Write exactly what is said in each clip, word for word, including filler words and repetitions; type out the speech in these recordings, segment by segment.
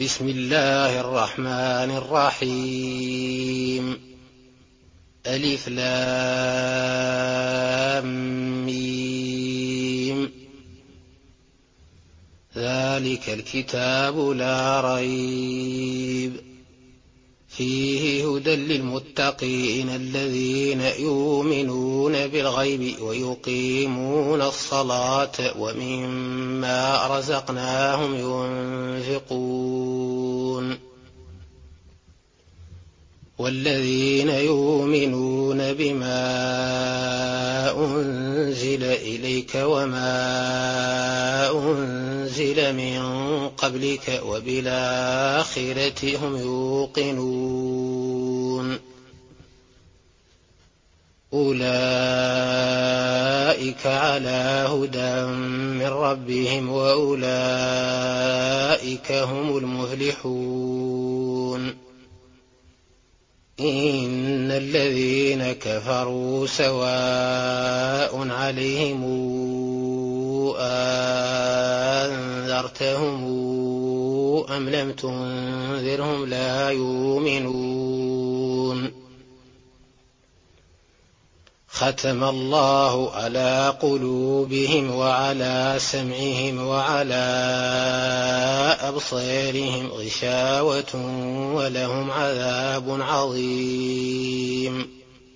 بسم الله الرحمن الرحيم. ألف لام ميم. ذلك الكتاب لا ريب فيه هدى للمتقين الذين يؤمنون بالغيب ويقيمون الصلاة ومما رزقناهم ينفقون والذين يؤمنون بما أنزل إليك وما أنزل من قبلك وبالآخرة هم يوقنون أولئك على هدى من ربهم وأولئك هم المفلحون. إن الذين كفروا سواء عليهم أنذرتهم أم لم تنذرهم لا يؤمنون. ختم الله على قلوبهم وعلى سمعهم وعلى أبصارهم غشاوة ولهم عذاب عظيم.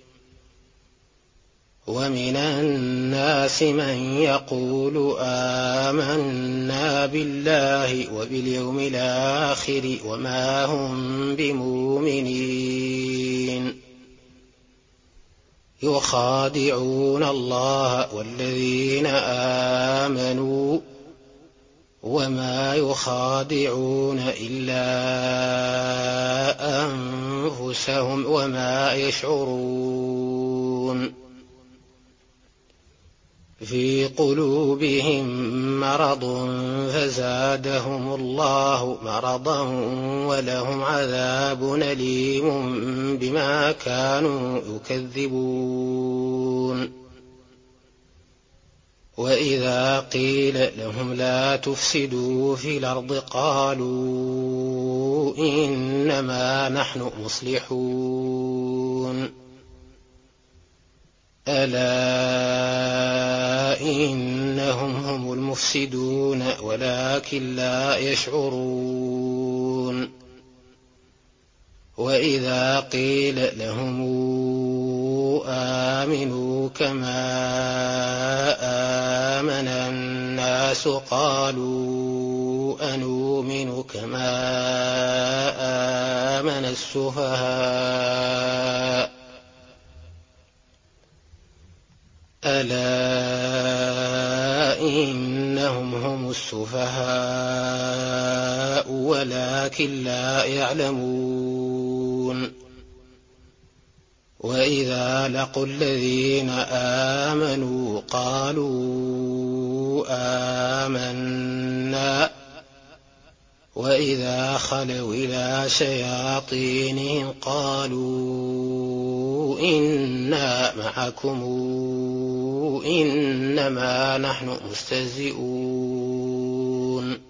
ومن الناس من يقول آمنا بالله وباليوم الآخر وما هم بمؤمنين يخادعون الله والذين آمنوا وما يخادعون إلا أنفسهم وما يشعرون. في قلوبهم مرض فزادهم الله مرضا ولهم عذاب أليم بما كانوا يكذبون. وإذا قيل لهم لا تفسدوا في الأرض قالوا إنما نحن مصلحون. ألا إنهم هم المفسدون ولكن لا يشعرون. وإذا قيل لهم آمنوا كما آمن الناس قالوا أنؤمن كما آمن السفهاء ألا إنهم هم السفهاء ولكن لا يعلمون. وإذا لقوا الذين آمنوا قالوا آمنا وإذا خلوا إلى شياطينهم قالوا إنا معكم إنما نحن مستهزئون.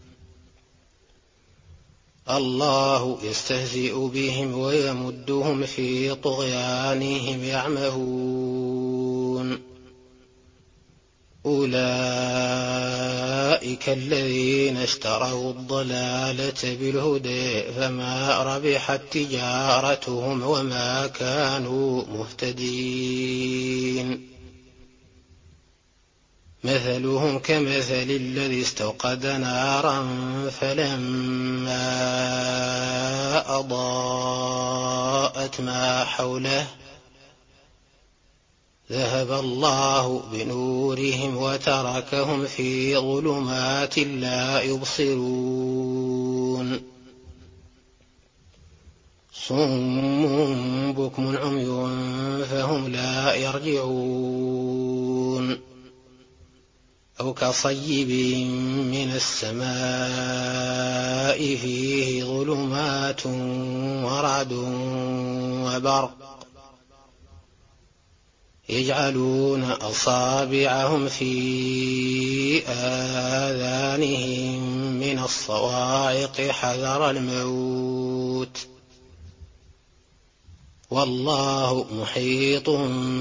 الله يستهزئ بهم ويمدهم في طغيانهم يعمهون. أولئك الذين اشتروا الضلالة بالهدى فما ربحت تجارتهم وما كانوا مهتدين. مثلهم كمثل الذي استوقد نارا فلما أضاءت ما حوله ذهب الله بنورهم وتركهم في ظلمات لا يبصرون. صم بكم عمي فهم لا يرجعون. أو كصيب من السماء فيه ظلمات ورعد وبرق يجعلون أصابعهم في آذانهم من الصواعق حذر الموت والله محيط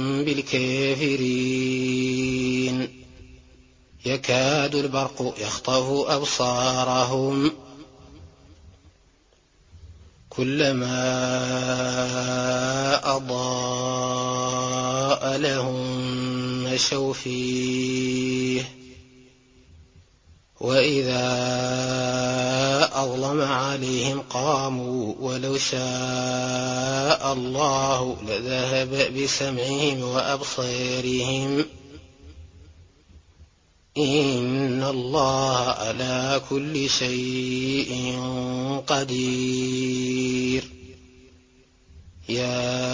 بالكافرين يكاد البرق يخطف أبصارهم كلما أضاء لهم مشوا فيه وإذا أظلم عليهم قاموا ولو شاء الله لذهب بسمعهم وأبصارهم إن الله على كل شيء قدير يا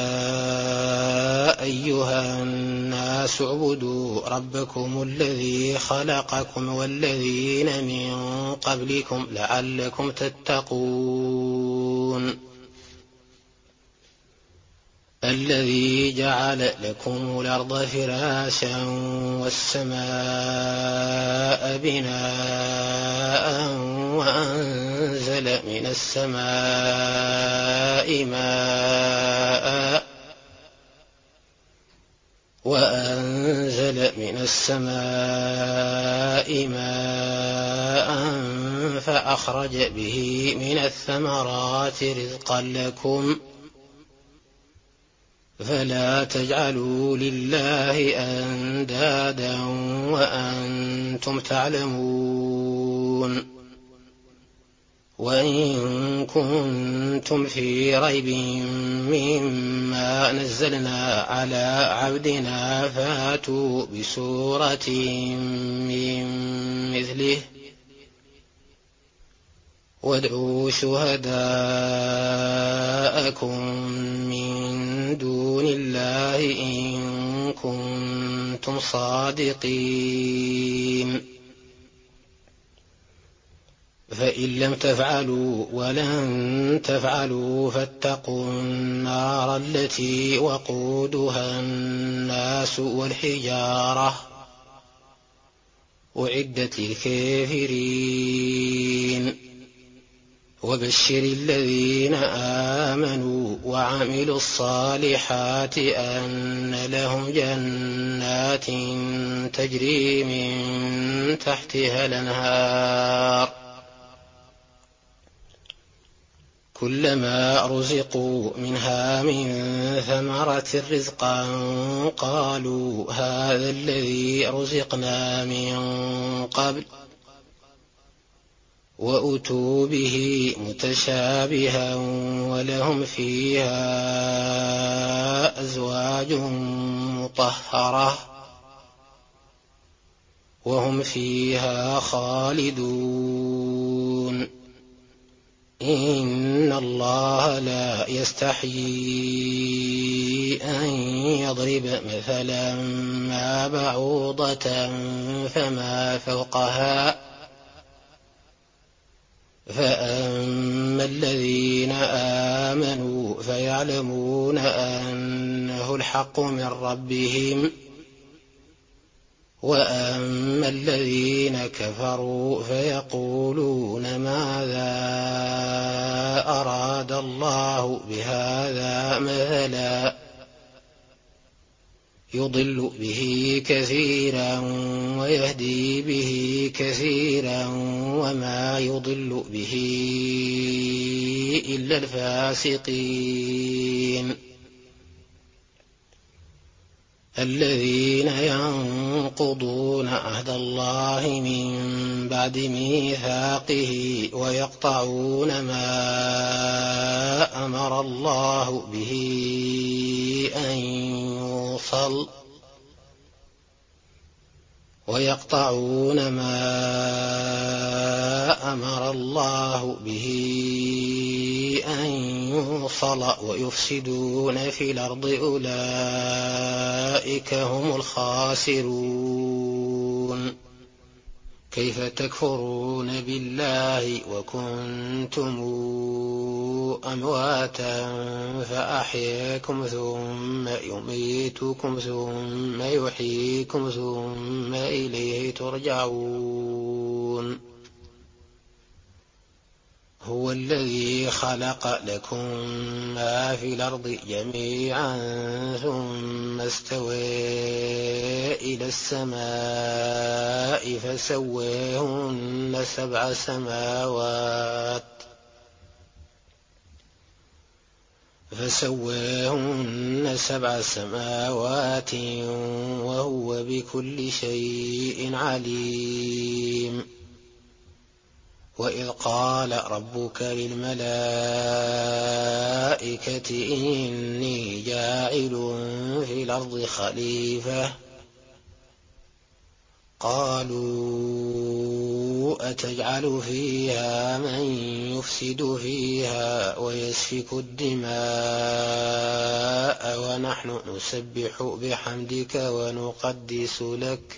أيها الناس اعبدوا ربكم الذي خلقكم والذين من قبلكم لعلكم تتقون الذي جعل لكم الأرض فراشا والسماء بناء وأنزل من السماء ماء وأنزل من السماء ماء فأخرج به من الثمرات رزقا لكم فلا تجعلوا لله أندادا وأنتم تعلمون وإن كنتم في ريب مما نزلنا على عبدنا فاتوا بسورة من مثله وادعوا شهداءكم من دون الله إن كنتم صادقين فإن لم تفعلوا ولن تفعلوا فاتقوا النار التي وقودها الناس والحجارة أعدت للكافرين وبشر الذين آمنوا وعملوا الصالحات أن لهم جنات تجري من تحتها الأنهار كلما رزقوا منها من ثمرة رزقا قالوا هذا الذي رزقنا من قبل وأتوا به متشابها ولهم فيها أزواج مطهرة وهم فيها خالدون إن الله لا يستحيي أن يضرب مثلا ما بعوضة فما فوقها فأما الذين آمنوا فيعلمون أنه الحق من ربهم وأما الذين كفروا فيقولون ماذا أراد الله بهذا مثلا يضل به كثيرا ويهدي به كثيرا وما يضل به إلا الفاسقين الذين ينقضون عهد الله من بعد ميثاقه ويقطعون ما أمر الله به أن يوصل ويقطعون ما أمر الله به أن يوصل ويفسدون في الأرض أولئك هم الخاسرون كيف تكفرون بالله وكنتم أمواتا فأحياكم ثم يميتكم ثم يحييكم ثم إليه ترجعون هو الذي خلق لكم ما في الأرض جميعا ثم استوى إلى السماء فسويهن سبع سماوات فسويهن سبع سماوات وهو بكل شيء عليم. وإذ قال ربك للملائكة إني جاعل في الأرض خليفة قالوا أتجعل فيها من يفسد فيها ويسفك الدماء ونحن نسبح بحمدك ونقدس لك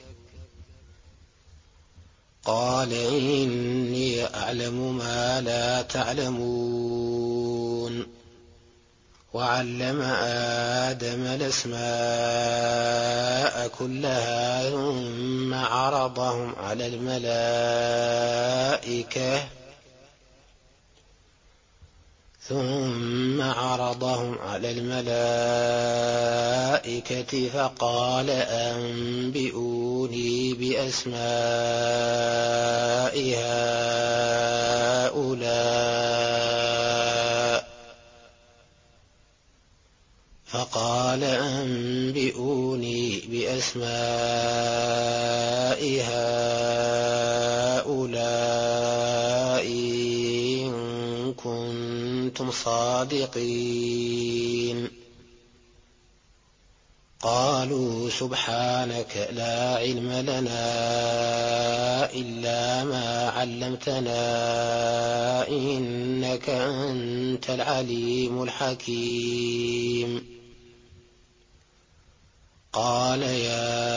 قال إني أعلم ما لا تعلمون. وعلم آدم الأسماء كلها ثم عرضهم على الملائكة ثم عرضهم على الملائكة فقال أنبئوني بأسماء هؤلاء فقال أنبئوني بأسماء هؤلاء إن كنتم صادقين. قالوا سبحانك لا علم لنا إلا ما علمتنا إنك أنت العليم الحكيم. قال يا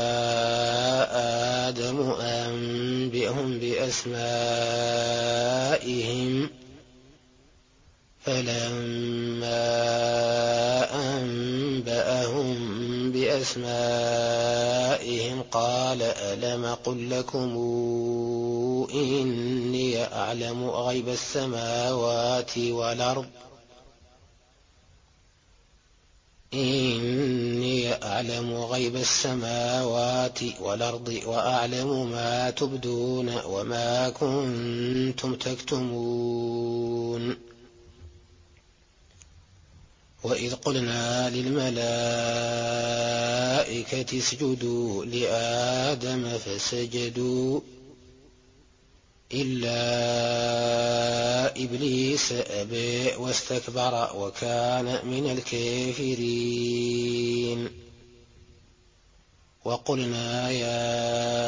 آدم أنبئهم بأسمائهم فلما أنبأهم بأسمائهم قال ألم أقل لكم إني أعلم غيب السماوات والأرض إني أعلم غيب السماوات والأرض وأعلم ما تبدون وما كنتم تكتمون. وإذ قلنا للملائكة اسجدوا لآدم فسجدوا إلا إبليس أبى واستكبر وكان من الكافرين. وقلنا يا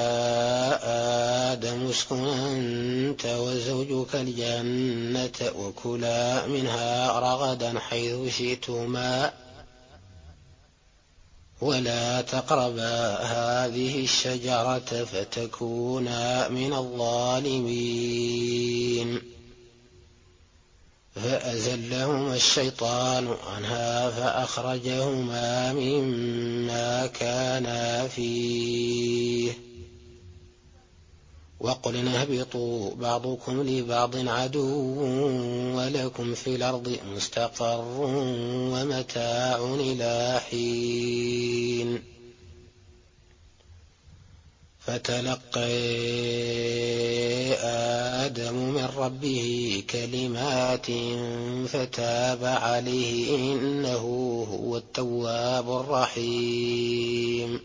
آدم اسكن أنت وزوجك الجنة وكلا منها رغدا حيث شئتما ولا تقربا هذه الشجرة فتكونا من الظالمين. فأزلهما الشيطان عنها فأخرجهما مما كانا فيه وقلنا اهبطوا بعضكم لبعض عدو ولكم في الأرض مستقر ومتاع إلى حين. فتلقى آدم من ربه كلمات فتاب عليه إنه هو التواب الرحيم.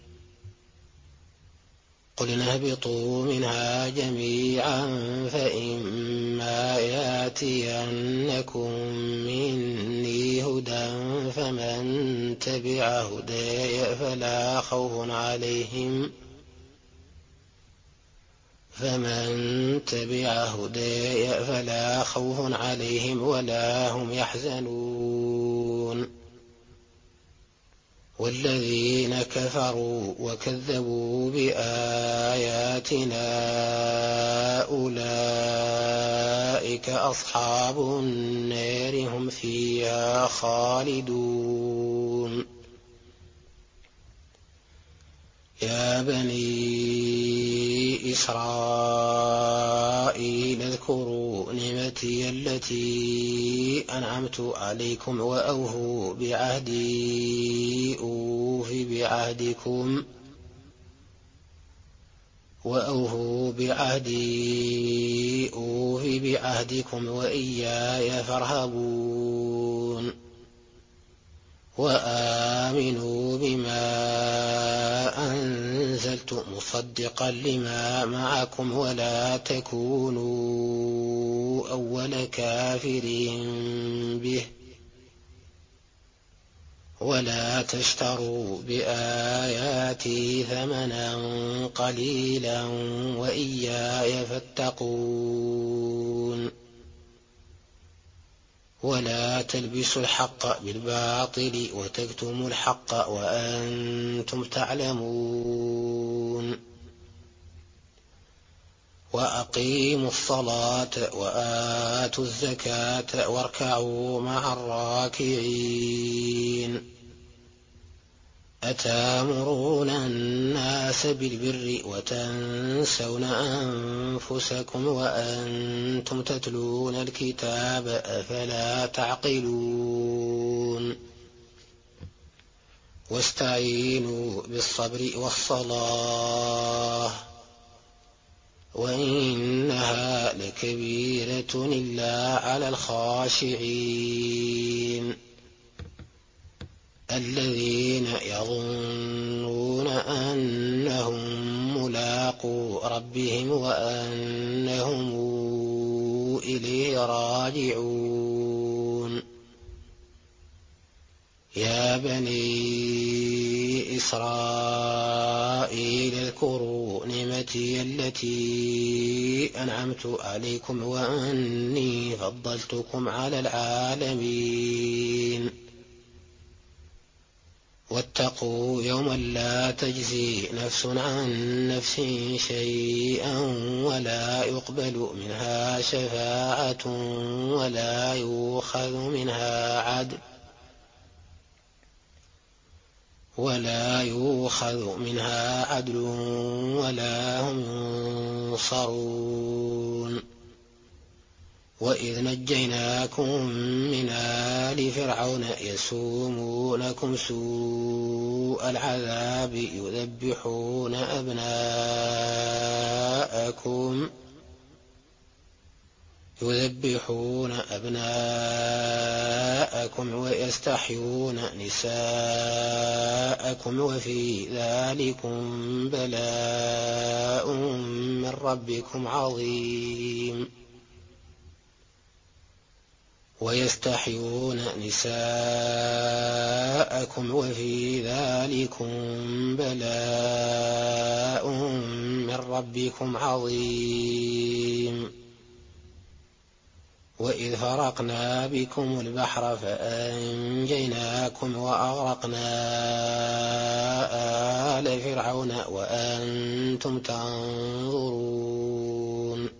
قلنا اهبطوا منها جميعا فإما ياتينكم مني هدى فمن تبع هداي فلا خوف عليهم فمن تبع هداي فلا خوف عليهم ولا هم يحزنون. والذين كفروا وكذبوا بآياتنا أولئك أصحاب النار هم فيها خالدون. يا بني إسرائيل اذكروا نعمتي التي أنعمت عليكم وأوفوا بعهدي أوف بعهدكم وأوفوا بعهدي أوف بعهدكم وإياي فارهبون وآمنوا بما أنزلت مصدقا لما معكم ولا تكونوا أول كافر به ولا تشتروا بآياتي ثمنا قليلا وإياي فاتقون ولا تلبسوا الحق بالباطل وتكتموا الحق وأنتم تعلمون وأقيموا الصلاة وآتوا الزكاة واركعوا مع الراكعين أتامرون الناس بالبر وتنسون أنفسكم وأنتم تتلون الكتاب أفلا تعقلون واستعينوا بالصبر والصلاة وإنها لكبيرة إلا على الخاشعين الذين يظنون أنهم ملاقو ربهم وأنهم إليه راجعون يا بني إسرائيل اذكروا نعمتي التي أنعمت عليكم وأني فضلتكم على العالمين واتقوا يوما لا تجزي نفس عن نفس شيئا ولا يقبل منها شفاعة ولا يؤخذ منها عدل ولا يؤخذ منها عدل ولا هم ينصرون وإذ نجيناكم من آل فرعون يسومونكم سوء العذاب يذبحون أبناءكم يذبحون أبناءكم ويستحيون نساءكم وفي ذلكم بلاء من ربكم عظيم ويستحيون نساءكم وفي ذلكم بلاء من ربكم عظيم وإذ فرقنا بكم البحر فأنجيناكم وأغرقنا آل فرعون وأنتم تنظرون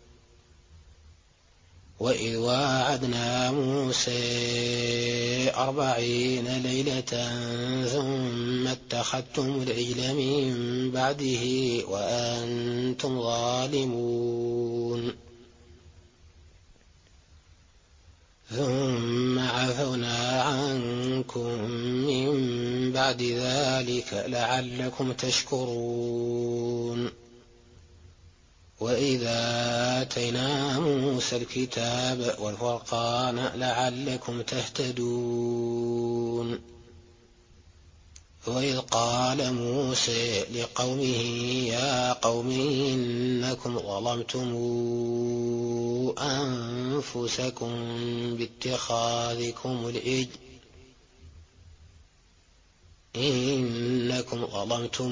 وإذ واعدنا موسى أربعين ليلة ثم اتخذتم العجل من بعده وأنتم ظالمون ثم عفونا عنكم من بعد ذلك لعلكم تشكرون وإذا آتينا موسى الكتاب والفرقان لعلكم تهتدون وإذ قال موسى لقومه يا قوم إنكم ظلمتم أنفسكم باتخاذكم العجل إنكم ظلمتم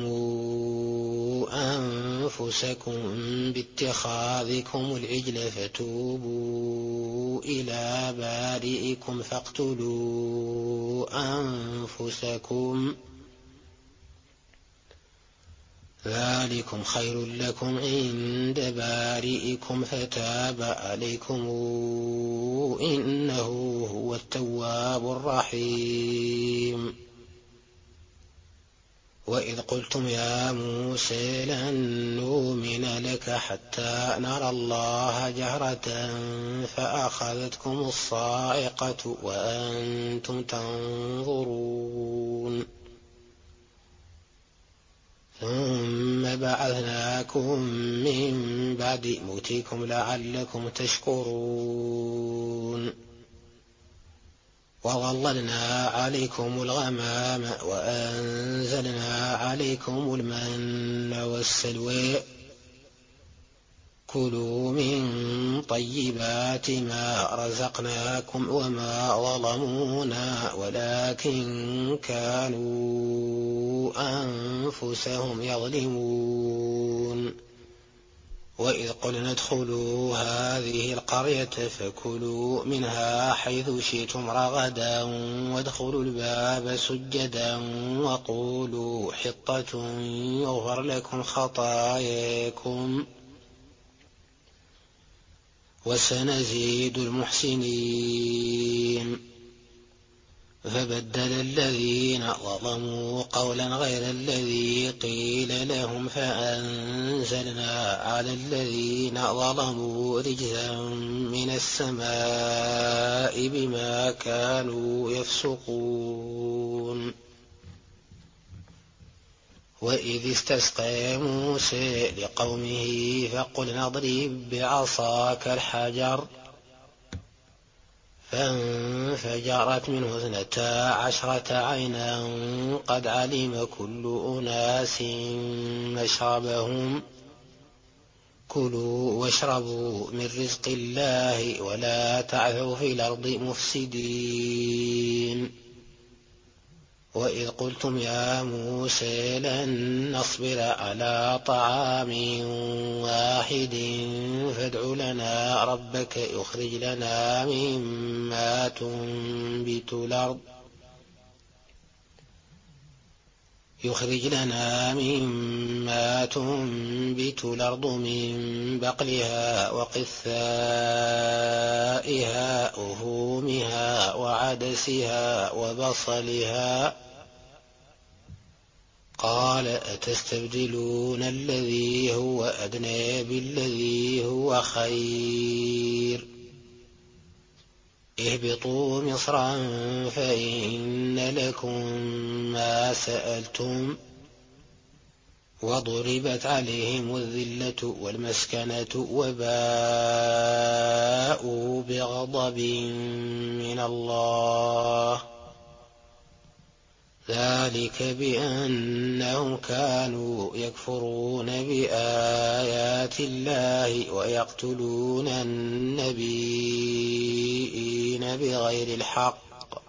أنفسكم باتخاذكم العجل فتوبوا إلى بارئكم فاقتلوا أنفسكم ذلكم خير لكم عند بارئكم فتاب عليكم إنه هو التواب الرحيم وإذ قلتم يا موسى لن نؤمن لك حتى نرى الله جهرة فأخذتكم الصاعقة وأنتم تنظرون ثم بعثناكم من بعد موتكم لعلكم تشكرون وظللنا عليكم الغمام وأنزلنا عليكم المن والسلوى كلوا من طيبات ما رزقناكم وما ظلمونا ولكن كانوا أنفسهم يظلمون وإذ قلنا ادخلوا هذه القرية فكلوا منها حيث شئتم رغدا وادخلوا الباب سجدا وقولوا حطة يغفر لكم خطاياكم وسنزيد المحسنين فبدل الذين ظلموا قولا غير الذي قيل لهم فأنزلنا على الذين ظلموا رجزا من السماء بما كانوا يفسقون وإذ استسقى موسى لقومه فقلنا اضرب بعصاك الحجر فانفجرت منه اثنتا عشرة عينا قد علم كل أناس مشربهم كلوا واشربوا من رزق الله ولا تعثوا في الأرض مفسدين وإذ قلتم يا موسى لن نصبر على طعام واحد فادع لنا ربك يخرج لنا مما تنبت الأرض يخرج لنا مما تنبت الأرض من بقلها وقثائها وفومها وعدسها وبصلها قال أتستبدلون الذي هو أدنى بالذي هو خير اهبطوا مصرا فإن لكم ما سألتم وضربت عليهم الذلة والمسكنة وباءوا بغضب من الله ذلك بأنهم كانوا يكفرون بآيات الله ويقتلون النبيين بغير الحق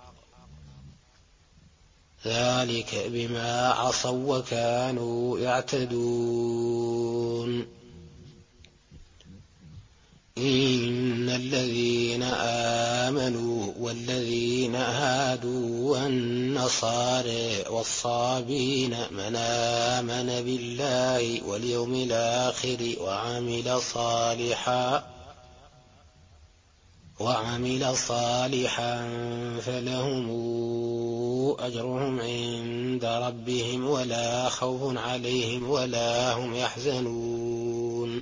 ذلك بما عصوا وكانوا يعتدون إن الذين آمنوا والذين هادوا والنصارى والصابين من آمن بالله واليوم الآخر وعمل صالحا وعمل صالحا فلهم أجرهم عند ربهم ولا خوف عليهم ولا هم يحزنون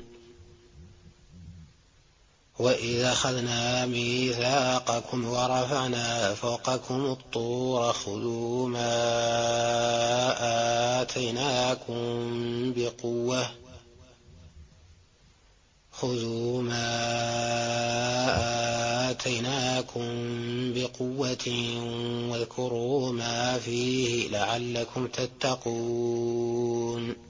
وإذا أخذنا ميثاقكم ورفعنا فوقكم الطور خذوا ما آتيناكم بقوة خذوا ما آتيناكم بقوة واذكروا ما فيه لعلكم تتقون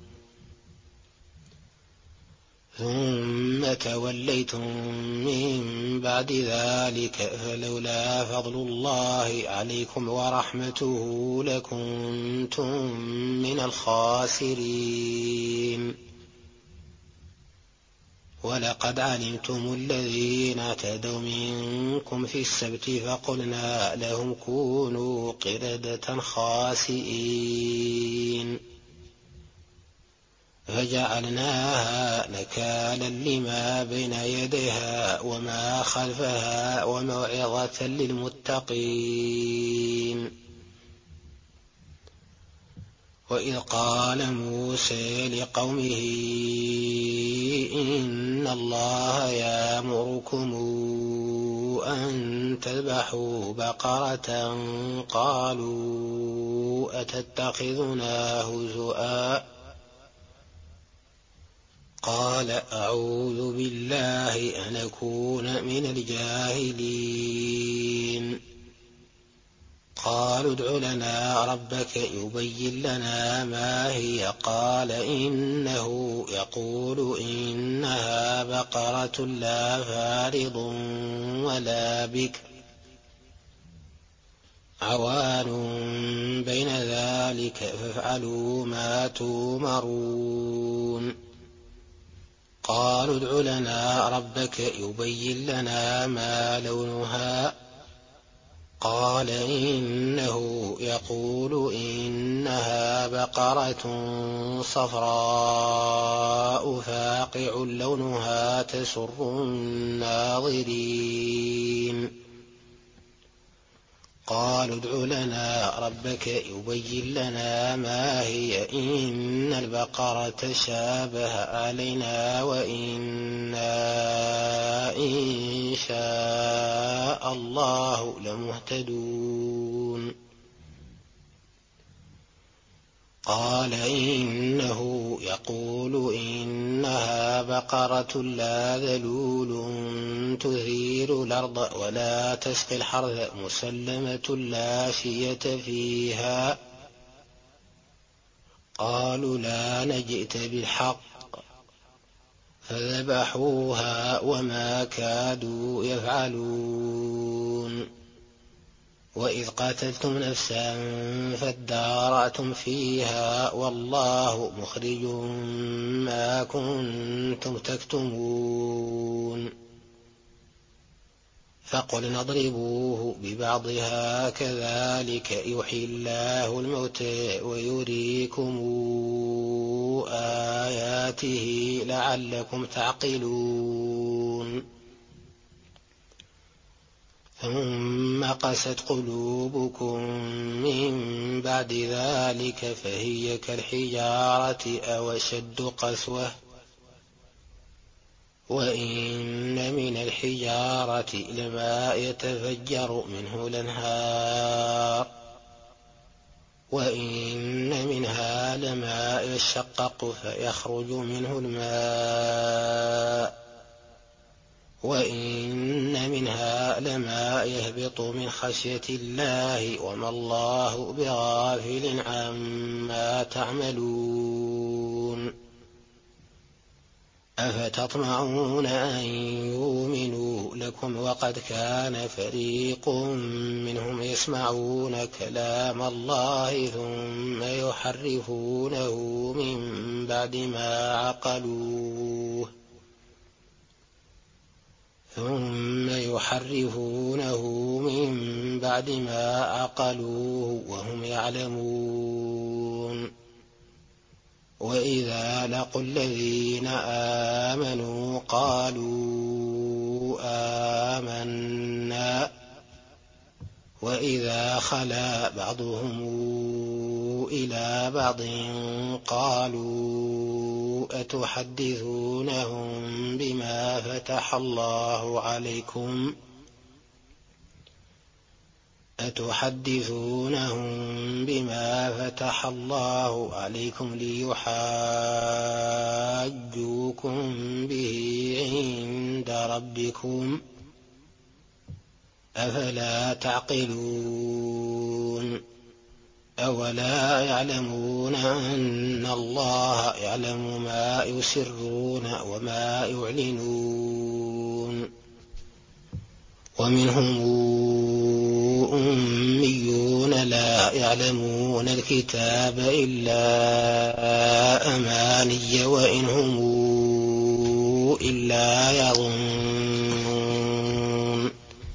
ثم توليتم من بعد ذلك فلولا فضل الله عليكم ورحمته لكنتم من الخاسرين ولقد علمتم الذين اعتدوا منكم في السبت فقلنا لهم كونوا قردة خاسئين فجعلناها نكالا لما بين يديها وما خلفها وموعظة للمتقين وإذ قال موسى لقومه إن الله يأمركم أن تذبحوا بقرة قالوا أتتخذنا هزؤا قال أعوذ بالله أن أكون من الجاهلين قالوا ادع لنا ربك يبين لنا ما هي قال إنه يقول إنها بقرة لا فارض ولا بكر عوان بين ذلك فافعلوا ما تؤمرون قالوا ادع لنا ربك يبين لنا ما لونها قال إنه يقول إنها بقرة صفراء فاقع لونها تسر الناظرين قالوا ادع لنا ربك يبين لنا ما هي إن البقرة شابه علينا وإنا إن شاء الله لمهتدون قال إنه يقول إنها بقرة لا ذلول تثير الأرض ولا تسقي الحرث مسلمة لا شية فيها قالوا لا نجئت بالحق فذبحوها وما كادوا يفعلون وإذ قتلتم نفسا فادارأتم فيها والله مخرج ما كنتم تكتمون فقلنا اضربوه ببعضها كذلك يحيي الله الموتى ويريكم آياته لعلكم تعقلون ثم قست قلوبكم من بعد ذلك فهي كالحجارة أو أشد قسوة وإن من الحجارة لما يتفجر منه الأنهار وإن منها لما يشقق فيخرج منه الماء وإن منها لما يهبط من خشية الله وما الله بغافل عما تعملون أفتطمعون أن يؤمنوا لكم وقد كان فريق منهم يسمعون كلام الله ثم يحرفونه من بعد ما عقلوه ثم يحرفونه من بعد ما عقلوه وهم يعلمون وإذا لقوا الذين آمنوا قالوا آمنا وإذا خلا بعضهم إلى بعض قالوا أتحدثونهم بما فتح الله عليكم أتحدثونهم بما فتح الله عليكم ليحاجوكم به عند ربكم أفلا تعقلون أولا يعلمون أن الله يعلم ما يسرون وما يعلنون ومنهم أميون لا يعلمون الكتاب إلا أماني وإن هم إلا يظنون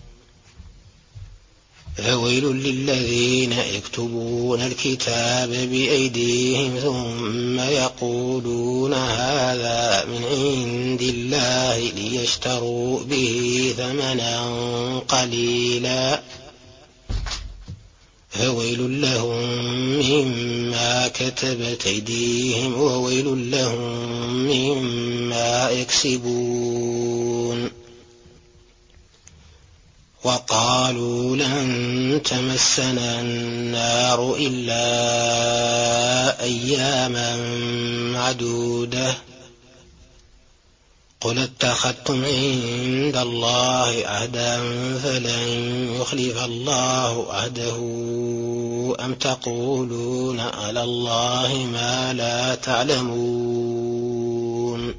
فويل للذين يكتبون الكتاب بأيديهم ثم يقولون هذا من عند الله ليشتروا به ثمنا قليلا فويل لهم مما كتبت أيديهم وويل لهم مما يكسبون. وقالوا لن تمسنا النار إلا أياما معدودة قل اتخذتم عند الله عهدا فلن يخلف الله عهده أم تقولون على الله ما لا تعلمون.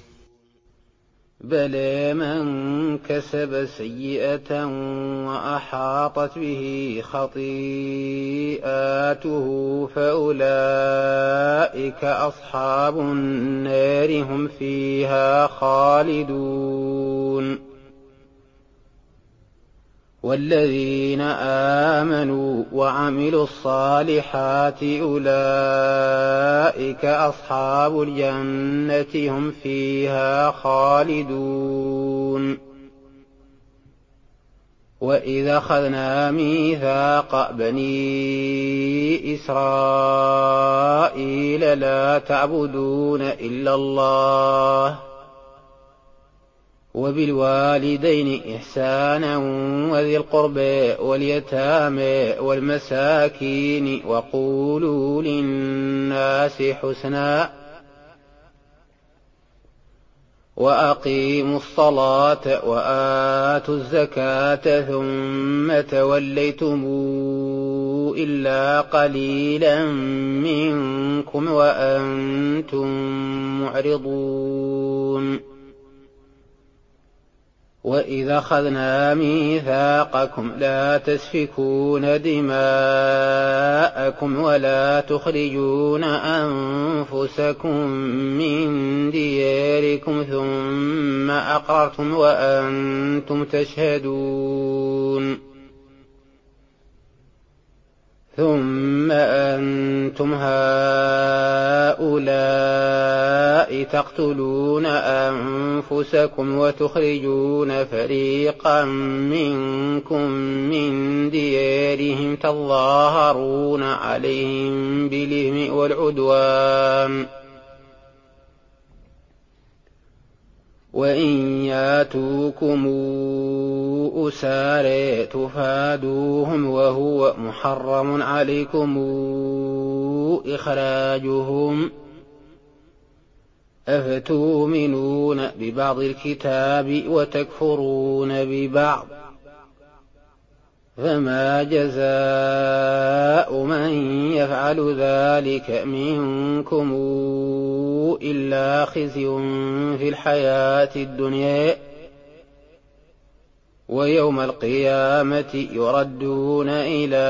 بلى من كسب سيئة وأحاطت به خطيئاته فأولئك أصحاب النار هم فيها خالدون. والذين آمنوا وعملوا الصالحات أولئك أصحاب الجنة هم فيها خالدون. وإذا أخذنا ميثاق بني إسرائيل لا تعبدون إلا الله وبالوالدين إحسانا وذي القربى واليتامى والمساكين وقولوا للناس حسنا وأقيموا الصلاة وآتوا الزكاة ثم توليتم إلا قليلا منكم وأنتم معرضون. وإذا أخذنا ميثاقكم لا تسفكون دماءكم ولا تخرجون أنفسكم من دياركم ثم أقررتم وأنتم تشهدون ثم أنتم هؤلاء تقتلون أنفسكم وتخرجون فريقا منكم من ديارهم تظاهرون عليهم بالإثم والعدوان وإن ياتوكم أسارى تفادوهم وهو محرم عليكم إخراجهم أفتؤمنون ببعض الكتاب وتكفرون ببعض فما جزاء من يفعل ذلك منكم إلا خزي في الحياة الدنيا ويوم القيامة يردون إلى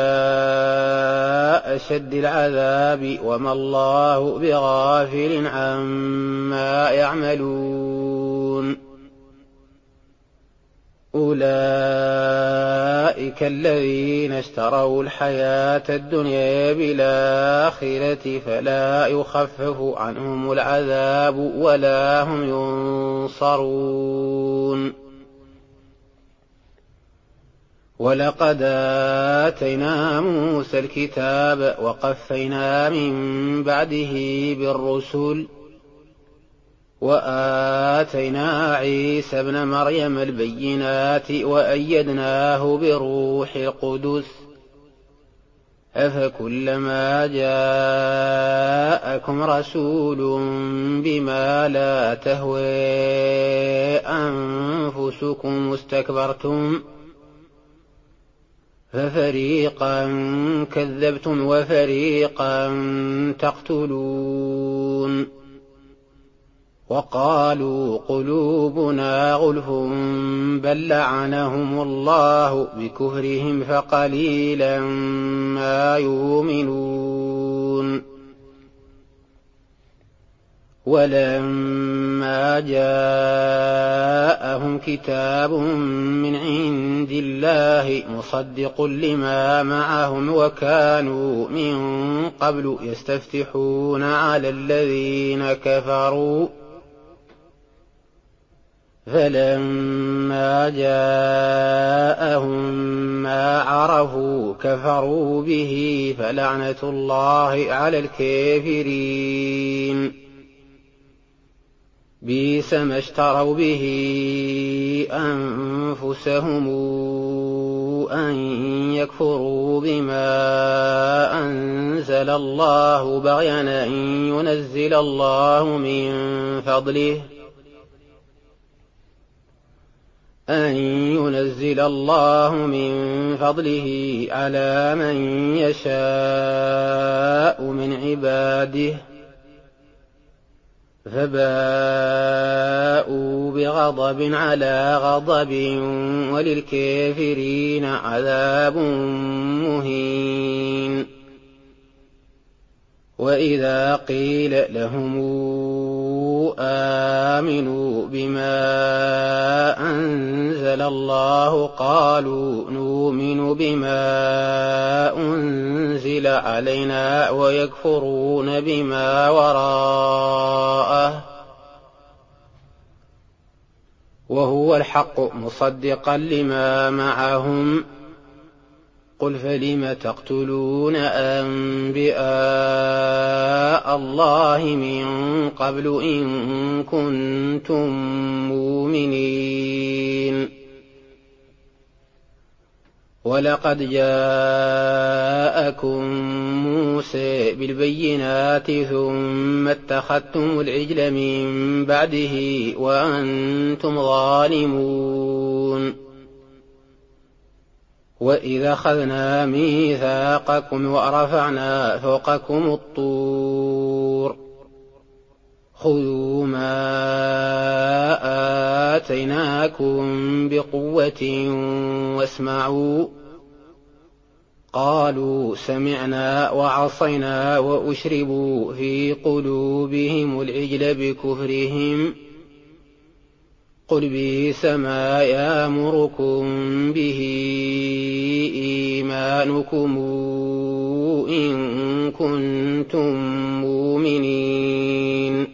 أشد العذاب وما الله بغافل عما يعملون. أولئك الذين اشتروا الحياة الدنيا بالآخرة فلا يخفف عنهم العذاب ولا هم ينصرون. ولقد آتينا موسى الكتاب وقفينا من بعده بالرسل وآتينا عيسى ابن مريم البينات وأيدناه بروح القدس أفكلما جاءكم رسول بما لا تهوى أنفسكم استكبرتم ففريقا كذبتم وفريقا تقتلون. وقالوا قلوبنا غلف بل لعنهم الله بكفرهم فقليلا ما يؤمنون. ولما جاءهم كتاب من عند الله مصدق لما معهم وكانوا من قبل يستفتحون على الذين كفروا فلما جاءهم ما ما عرفوا كفروا به فلعنة الله على الكافرين. بئس ما اشتروا به أنفسهم أن يكفروا بما أنزل الله بغيا أن ينزل الله من فضله أن ينزل الله من فضله على من يشاء من عباده فباءوا بغضب على غضب وللكافرين عذاب مهين. وإذا قيل لهم آمنوا بما أنزل الله قالوا نؤمن بما أنزل علينا ويكفرون بما وراءه وهو الحق مصدقا لما معهم. قل فلم تقتلون أنبياء الله من قبل إن كنتم مؤمنين. ولقد جاءكم موسى بالبينات ثم اتخذتم العجل من بعده وأنتم ظالمون. وإذا أخذنا ميثاقكم ورفعنا فوقكم الطور خذوا ما آتيناكم بقوة واسمعوا قالوا سمعنا وعصينا وأشربوا في قلوبهم العجل بكفرهم. قل بئس ما يأمركم به إيمانكم إن كنتم مؤمنين.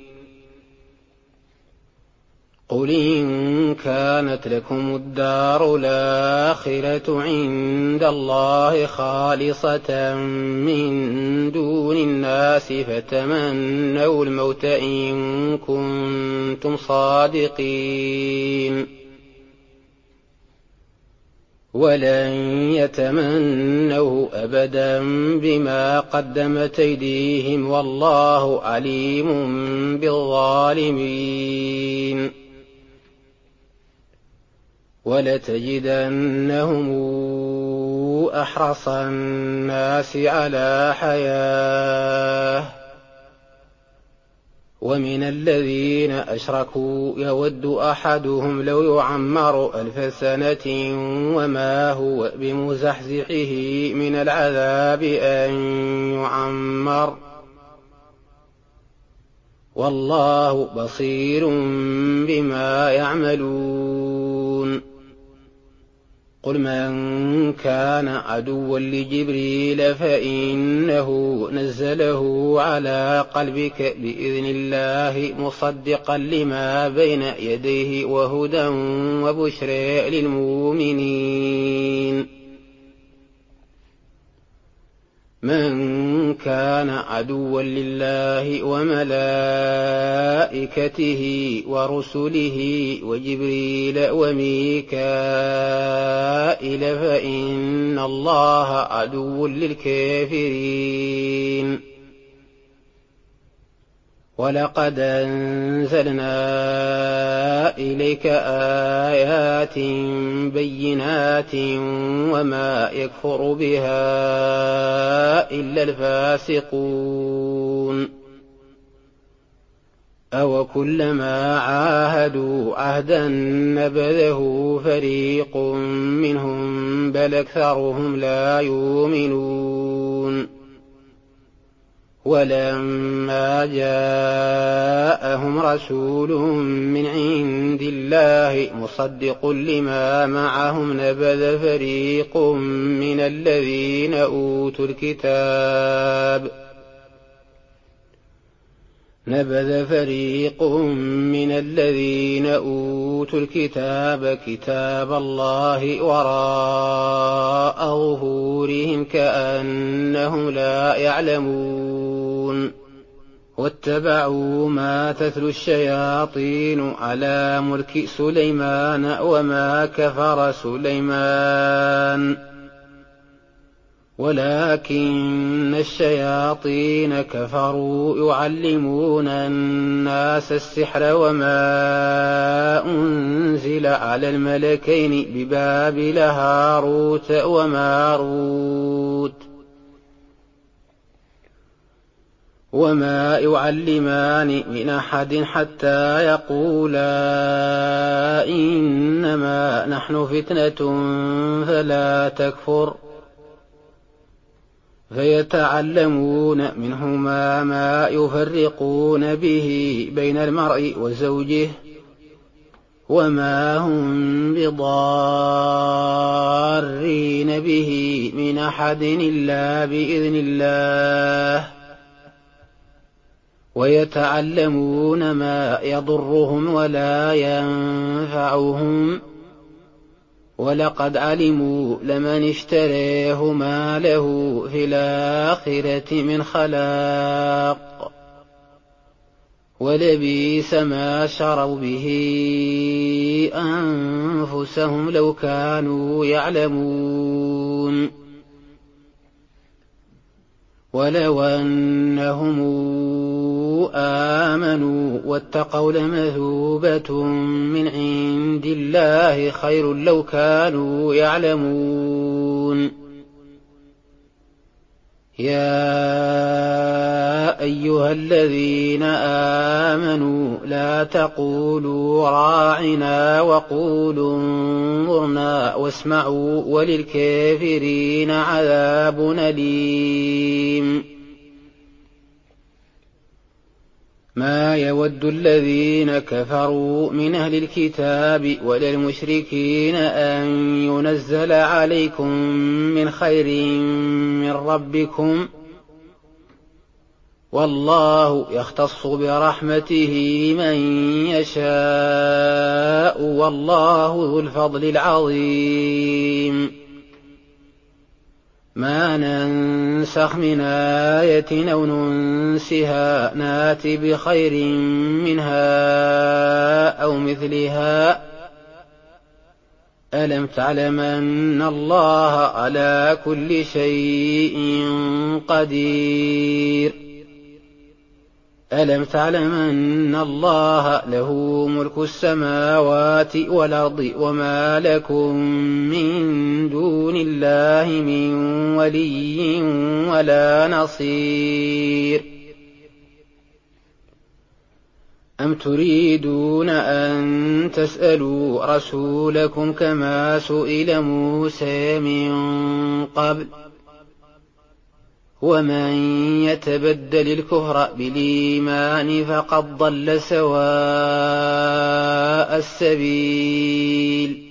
قل إن كانت لكم الدار الآخرة عند الله خالصة من دون الناس فتمنوا الموت إن كنتم صادقين. ولن يتمنوا أبدا بما قدمت أيديهم والله عليم بالظالمين. ولتجدنهم أحرص الناس على حياة ومن الذين أشركوا يود أحدهم لو يعمر ألف سنة وما هو بمزحزحه من العذاب أن يعمر والله بصير بما يعملون. قل من كان عدوا لجبريل فإنه نزله على قلبك بإذن الله مصدقا لما بين يديه وهدى وبشرى للمؤمنين. من كان عدوا لله وملائكته ورسله وجبريل وميكائيل فإن الله عدو للكافرين. ولقد أنزلنا إليك آيات بينات وما يكفر بها إلا الفاسقون. أو كلما عاهدوا عهدا نبذه فريق منهم بل أكثرهم لا يؤمنون. ولما جاءهم رسول من عند الله مصدق لما معهم نبذ فريق من الذين أوتوا الكتاب نبذ فريق من الذين أوتوا الكتاب كتاب الله وراء ظهورهم كأنهم لا يعلمون واتبعوا ما تتلو الشياطين على ملك سليمان وما كفر سليمان ولكن الشياطين كفروا يعلمون الناس السحر وما أنزل على الملكين ببابل هاروت وماروت وما يعلمان من أحد حتى يقولا إنما نحن فتنة فلا تكفر فيتعلمون منهما ما يفرقون به بين المرء وزوجه وما هم بضارين به من أحد إلا بإذن الله ويتعلمون ما يضرهم ولا ينفعهم ولقد علموا لمن اشتريه ما له في الآخرة من خلاق ولبئس ما شروا به أنفسهم لو كانوا يعلمون ولو أنهم آمنوا واتقوا لمثوبة من عند الله خير لو كانوا يعلمون يا أيها الذين آمنوا لا تقولوا راعنا وقولوا انظرنا واسمعوا وللكافرين عذاب أليم ما يود الذين كفروا من أهل الكتاب ولا المشركين أن ينزل عليكم من خير من ربكم والله يختص برحمته من يشاء والله ذو الفضل العظيم ما ننسخ من آية أو ننسها نات بخير منها أو مثلها ألم تعلم أن الله على كل شيء قدير ألم تعلم أن الله له ملك السماوات والأرض وما لكم من دون الله من ولي ولا نصير أم تريدون أن تسألوا رسولكم كما سئل موسى من قبل ومن يتبدل الكفر بالإيمان فقد ضل سواء السبيل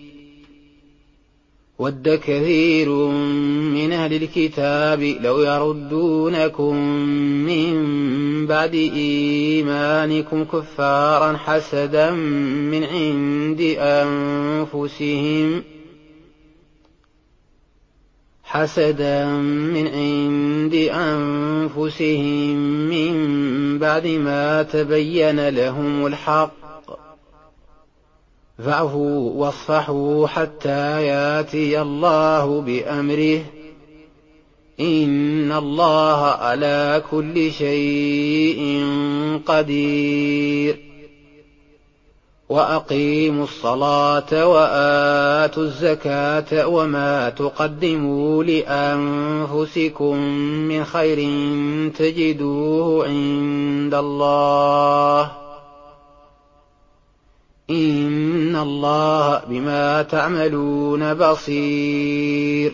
ود كثير من أهل الكتاب لو يردونكم من بعد إيمانكم كفارا حسدا من عند أنفسهم حسدا من عند أنفسهم من بعد ما تبين لهم الحق فاعفوا واصفحوا حتى ياتي الله بأمره إن الله على كل شيء قدير وأقيموا الصلاة وآتوا الزكاة وما تقدموا لأنفسكم من خير تجدوه عند الله إن الله بما تعملون بصير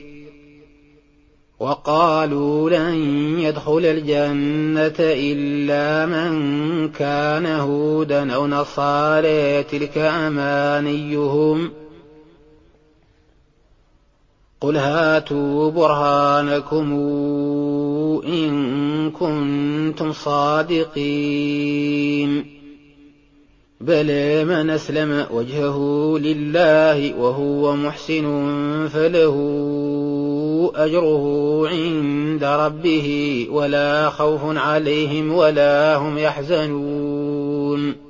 وقالوا لن يدخل الجنة إلا من كان هودا أو نصارى تلك أمانيهم قل هاتوا برهانكم إن كنتم صادقين بلى من أسلم وجهه لله وهو محسن فله أجره عند ربه ولا خوف عليهم ولا هم يحزنون.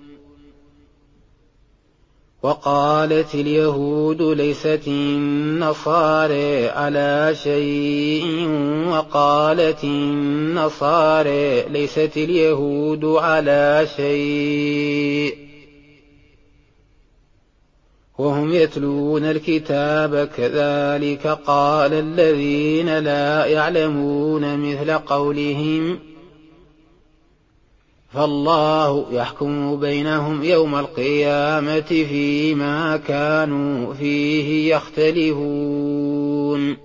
وقالت اليهود ليست النصارى على شيء وقالت النصارى ليست اليهود على شيء وهم يتلون الكتاب كذلك قال الذين لا يعلمون مثل قولهم فالله يحكم بينهم يوم القيامة فيما كانوا فيه يختلفون.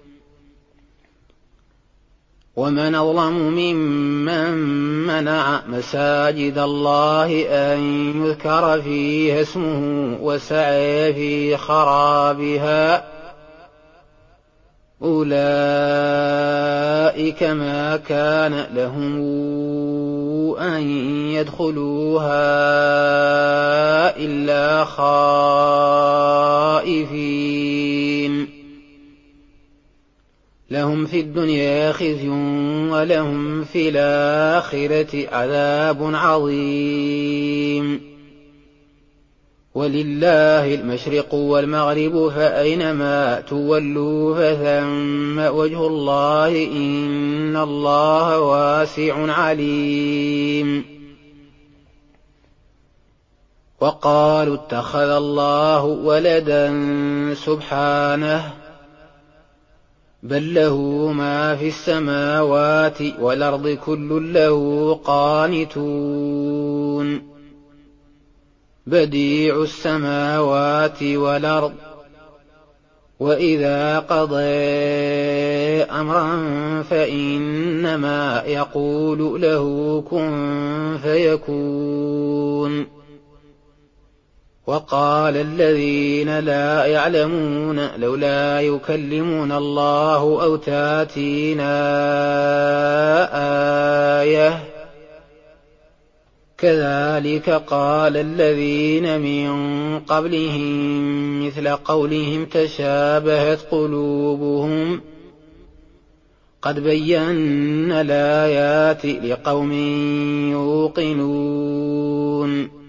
ومن أظلم ممن منع مساجد الله أن يذكر فيها اسمه وسعى في خرابها أولئك ما كان لهم أن يدخلوها إلا خائفين لهم في الدنيا خزي ولهم في الآخرة عذاب عظيم. ولله المشرق والمغرب فأينما تولوا فثم وجه الله إن الله واسع عليم. وقالوا اتخذ الله ولدا سبحانه بل له ما في السماوات والأرض كل له قانتون بديع السماوات والأرض وإذا قضى أمرا فإنما يقول له كن فيكون. وقال الذين لا يعلمون لولا يكلمون الله أو تاتينا آية كذلك قال الذين من قبلهم مثل قولهم تشابهت قلوبهم قد بينا الآيات لقوم يوقنون.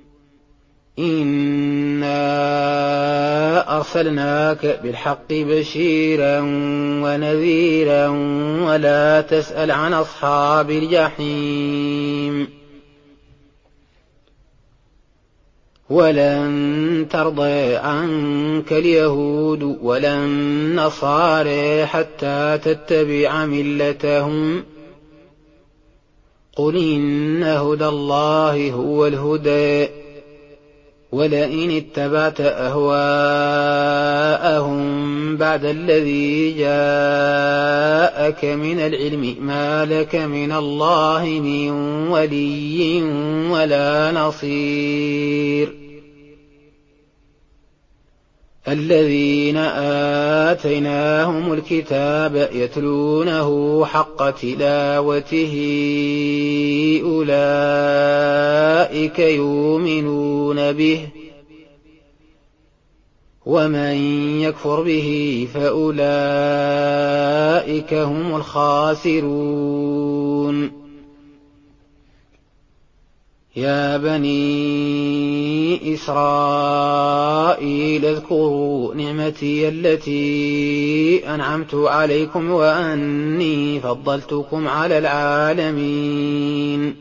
إنا أرسلناك بالحق بشيرا ونذيرا ولا تسأل عن أصحاب الجحيم. ولن ترضى عنك اليهود ولا النصارى حتى تتبع ملتهم قل إن هدى الله هو الهدى ولئن اتبعت أهواءهم بعد الذي جاءك من العلم ما لك من الله من ولي ولا نصير. الذين آتيناهم الكتاب يتلونه حق تلاوته أولئك يؤمنون به ومن يكفر به فأولئك هم الخاسرون. يا بني إسرائيل اذكروا نعمتي التي أنعمت عليكم وأني فضلتكم على العالمين.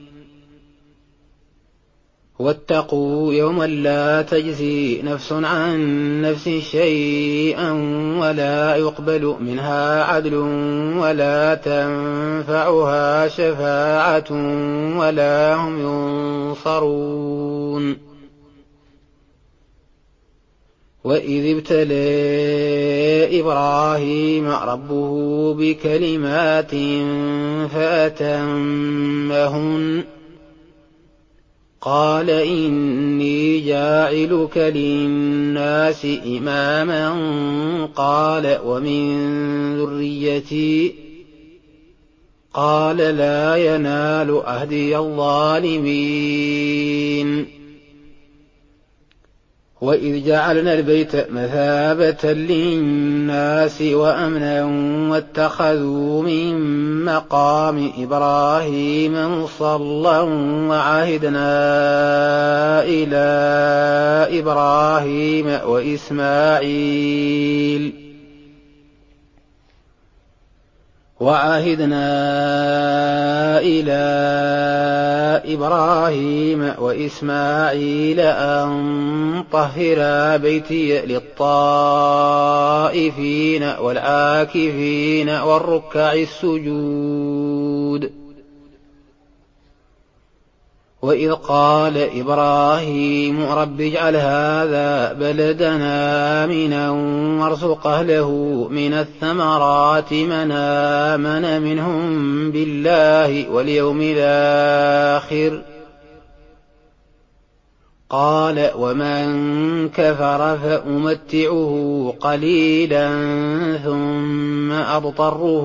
واتقوا يوما لا تجزي نفس عن نفس شيئا ولا يقبل منها عدل ولا تنفعها شفاعة ولا هم ينصرون. وإذ ابتلى إبراهيم ربه بكلمات فأتمهن قال إني جاعلك للناس إماما قال ومن ذريتي قال لا ينال عهدي الظالمين وإذ جعلنا البيت مثابة للناس وأمنا واتخذوا من مقام إبراهيم مصلى وعهدنا إلى إبراهيم وإسماعيل وعهدنا إلى إبراهيم وإسماعيل أن طهرا بيتي للطائفين والعاكفين والركع السجود وإذ قال إبراهيم رب اجعل هذا بلدنا آمنا وارزق أهله من الثمرات من آمن منهم بالله واليوم الآخر قال ومن كفر فأمتعه قليلا ثم أضطره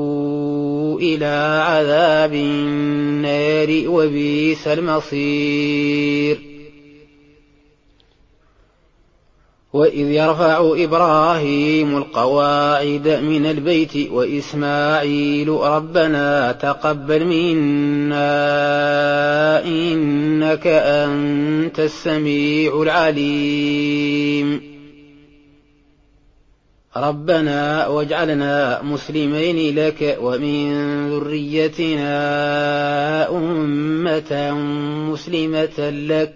إلى عذاب النار وبئس المصير وإذ يرفع إبراهيم القواعد من البيت وإسماعيل ربنا تقبل منا إنك أنت السميع العليم ربنا واجعلنا مسلمين لك ومن ذريتنا أمة مسلمة لك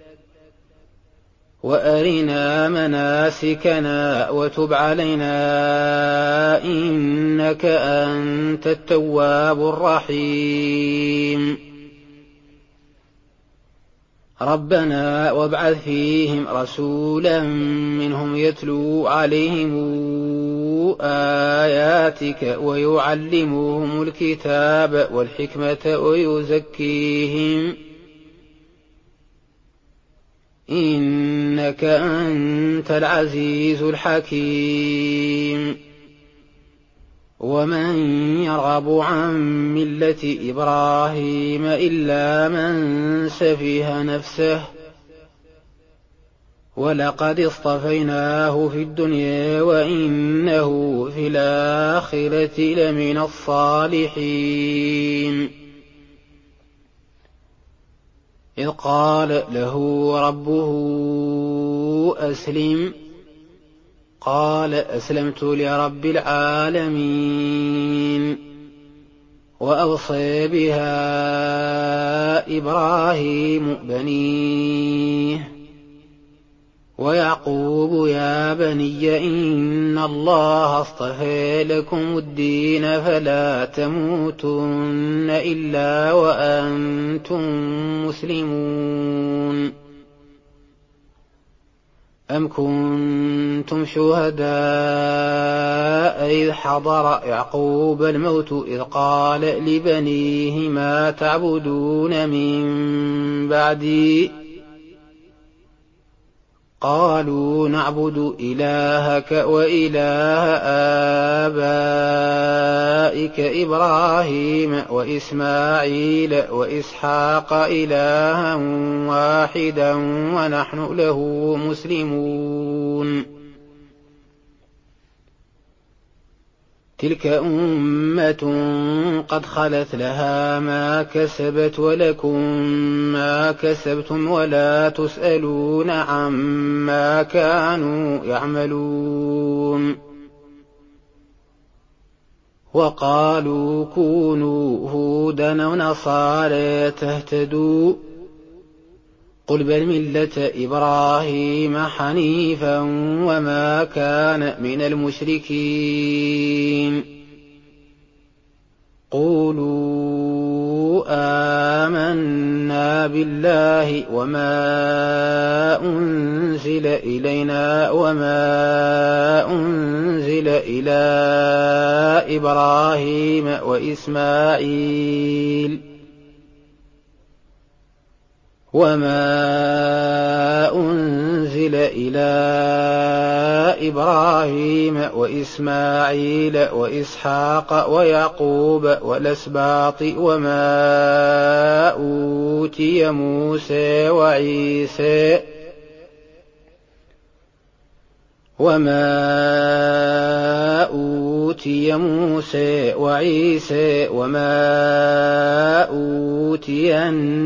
وأرنا مناسكنا وتب علينا إنك أنت التواب الرحيم ربنا وابعث فيهم رسولا منهم يتلو عليهم آياتك ويعلمهم الكتاب والحكمة ويزكيهم إنك أنت العزيز الحكيم ومن يرغب عن ملة إبراهيم إلا من سفه نفسه ولقد اصطفيناه في الدنيا وإنه في الآخرة لمن الصالحين إذ قال له ربه أسلم قال أسلمت لرب العالمين وأوصى بها إبراهيم بنيه ويعقوب يا بني إن الله اصطفى لكم الدين فلا تموتن إلا وأنتم مسلمون أم كنتم شهداء إذ حضر يعقوب الموت إذ قال لبنيه ما تعبدون من بعدي قالوا نعبد إلهك وإله آبائك إبراهيم وإسماعيل وإسحاق إلها واحدا ونحن له مسلمون تلك أمة قد خلت لها ما كسبت ولكم ما كسبتم ولا تسألون عما كانوا يعملون وقالوا كونوا هودا ونصارى تهتدوا قل بل ملة إبراهيم حنيفا وما كان من المشركين قولوا آمنا بالله وما أنزل إلينا وما أنزل إلى إبراهيم وإسماعيل وما أنزل إلى إبراهيم وإسماعيل وإسحاق ويعقوب والأسباط وما أوتي موسى وعيسى وما أوتي موسى وعيسى وما أوتي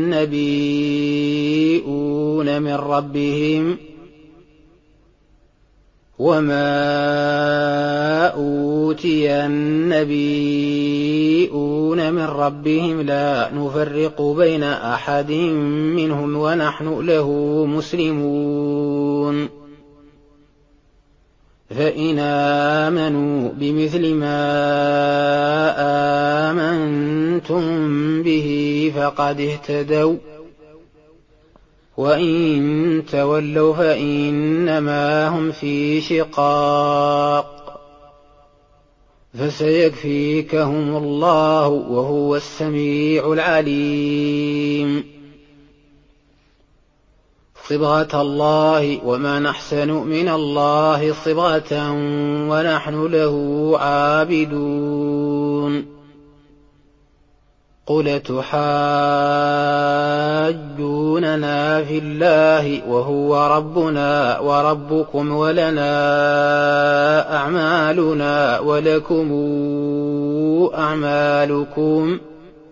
النبيون من ربهم وما أوتي النبيون من ربهم لا نفرق بين أحد منهم ونحن له مسلمون فإن آمنوا بمثل ما آمنتم به فقد اهتدوا وإن تولوا فإنما هم في شقاق فسيكفيكهم الله وهو السميع العليم صبغة الله وما نحسن من الله صبغة ونحن له عابدون قل تحاجوننا في الله وهو ربنا وربكم ولنا أعمالنا ولكم أعمالكم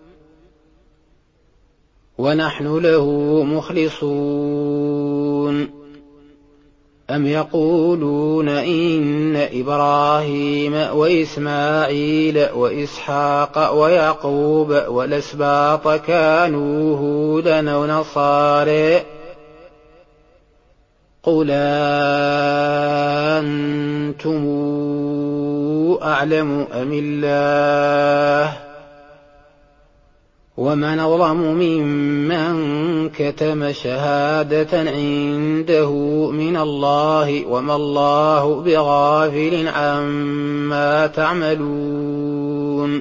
ونحن له مخلصون أم يقولون إن إبراهيم وإسماعيل وإسحاق ويعقوب والأسباط كانوا هودا أو نصارى قل أنتم أعلم أم الله ومن أظلم ممن كتم شهادة عنده من الله وما الله بغافل عما تعملون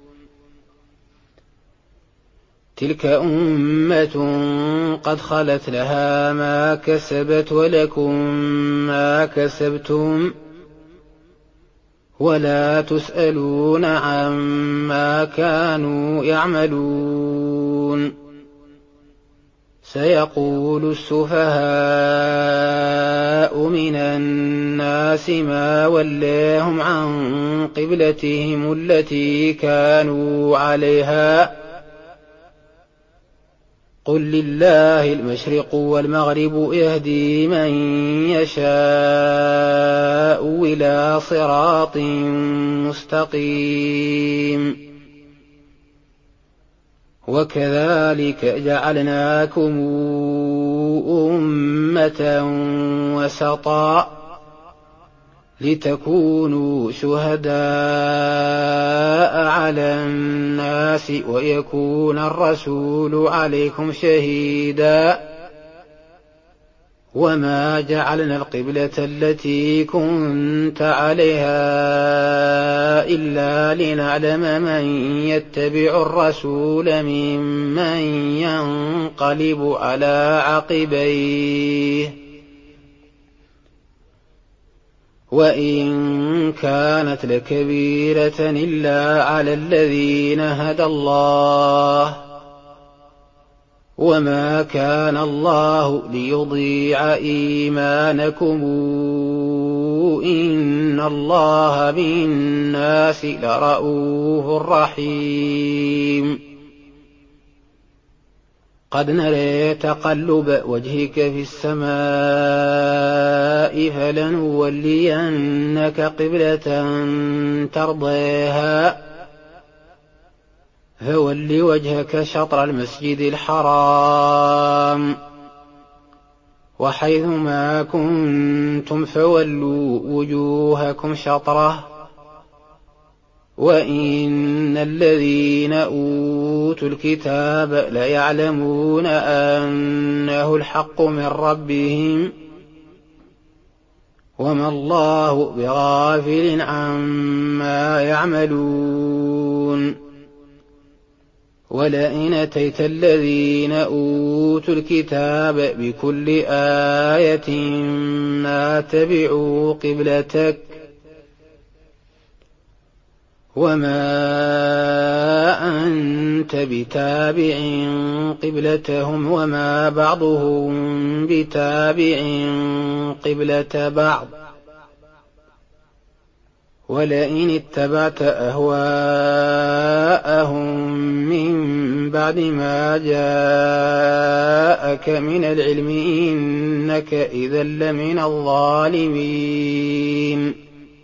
تلك أمة قد خلت لها ما كسبت ولكم ما كسبتم ولا تسألون عما كانوا يعملون سيقول السفهاء من الناس ما ولاهم عن قبلتهم التي كانوا عليها قل لله المشرق والمغرب يهدي من يشاء إلى صراط مستقيم وكذلك جعلناكم أمة وسطا لتكونوا شهداء على الناس ويكون الرسول عليكم شهيدا وما جعلنا القبلة التي كنت عليها إلا لنعلم من يتبع الرسول ممن ينقلب على عقبيه وإن كانت لكبيرة إلا على الذين هدى الله وما كان الله ليضيع إيمانكم إن الله بالناس لرءوف رحيم قد نرى تقلب وجهك في السماء فلنولينك قبلة ترضيها فول وجهك شطر المسجد الحرام وحيثما كنتم فولوا وجوهكم شطره وإن الذين أوتوا الكتاب ليعلمون أنه الحق من ربهم وما الله بغافل عما يعملون ولئن أتيت الذين أوتوا الكتاب بكل آية ما تبعوا قبلتك وما أنت بتابع قبلتهم وما بعضهم بتابع قبلة بعض ولئن اتبعت أهواءهم من بعد ما جاءك من العلم إنك إذا لمن الظالمين.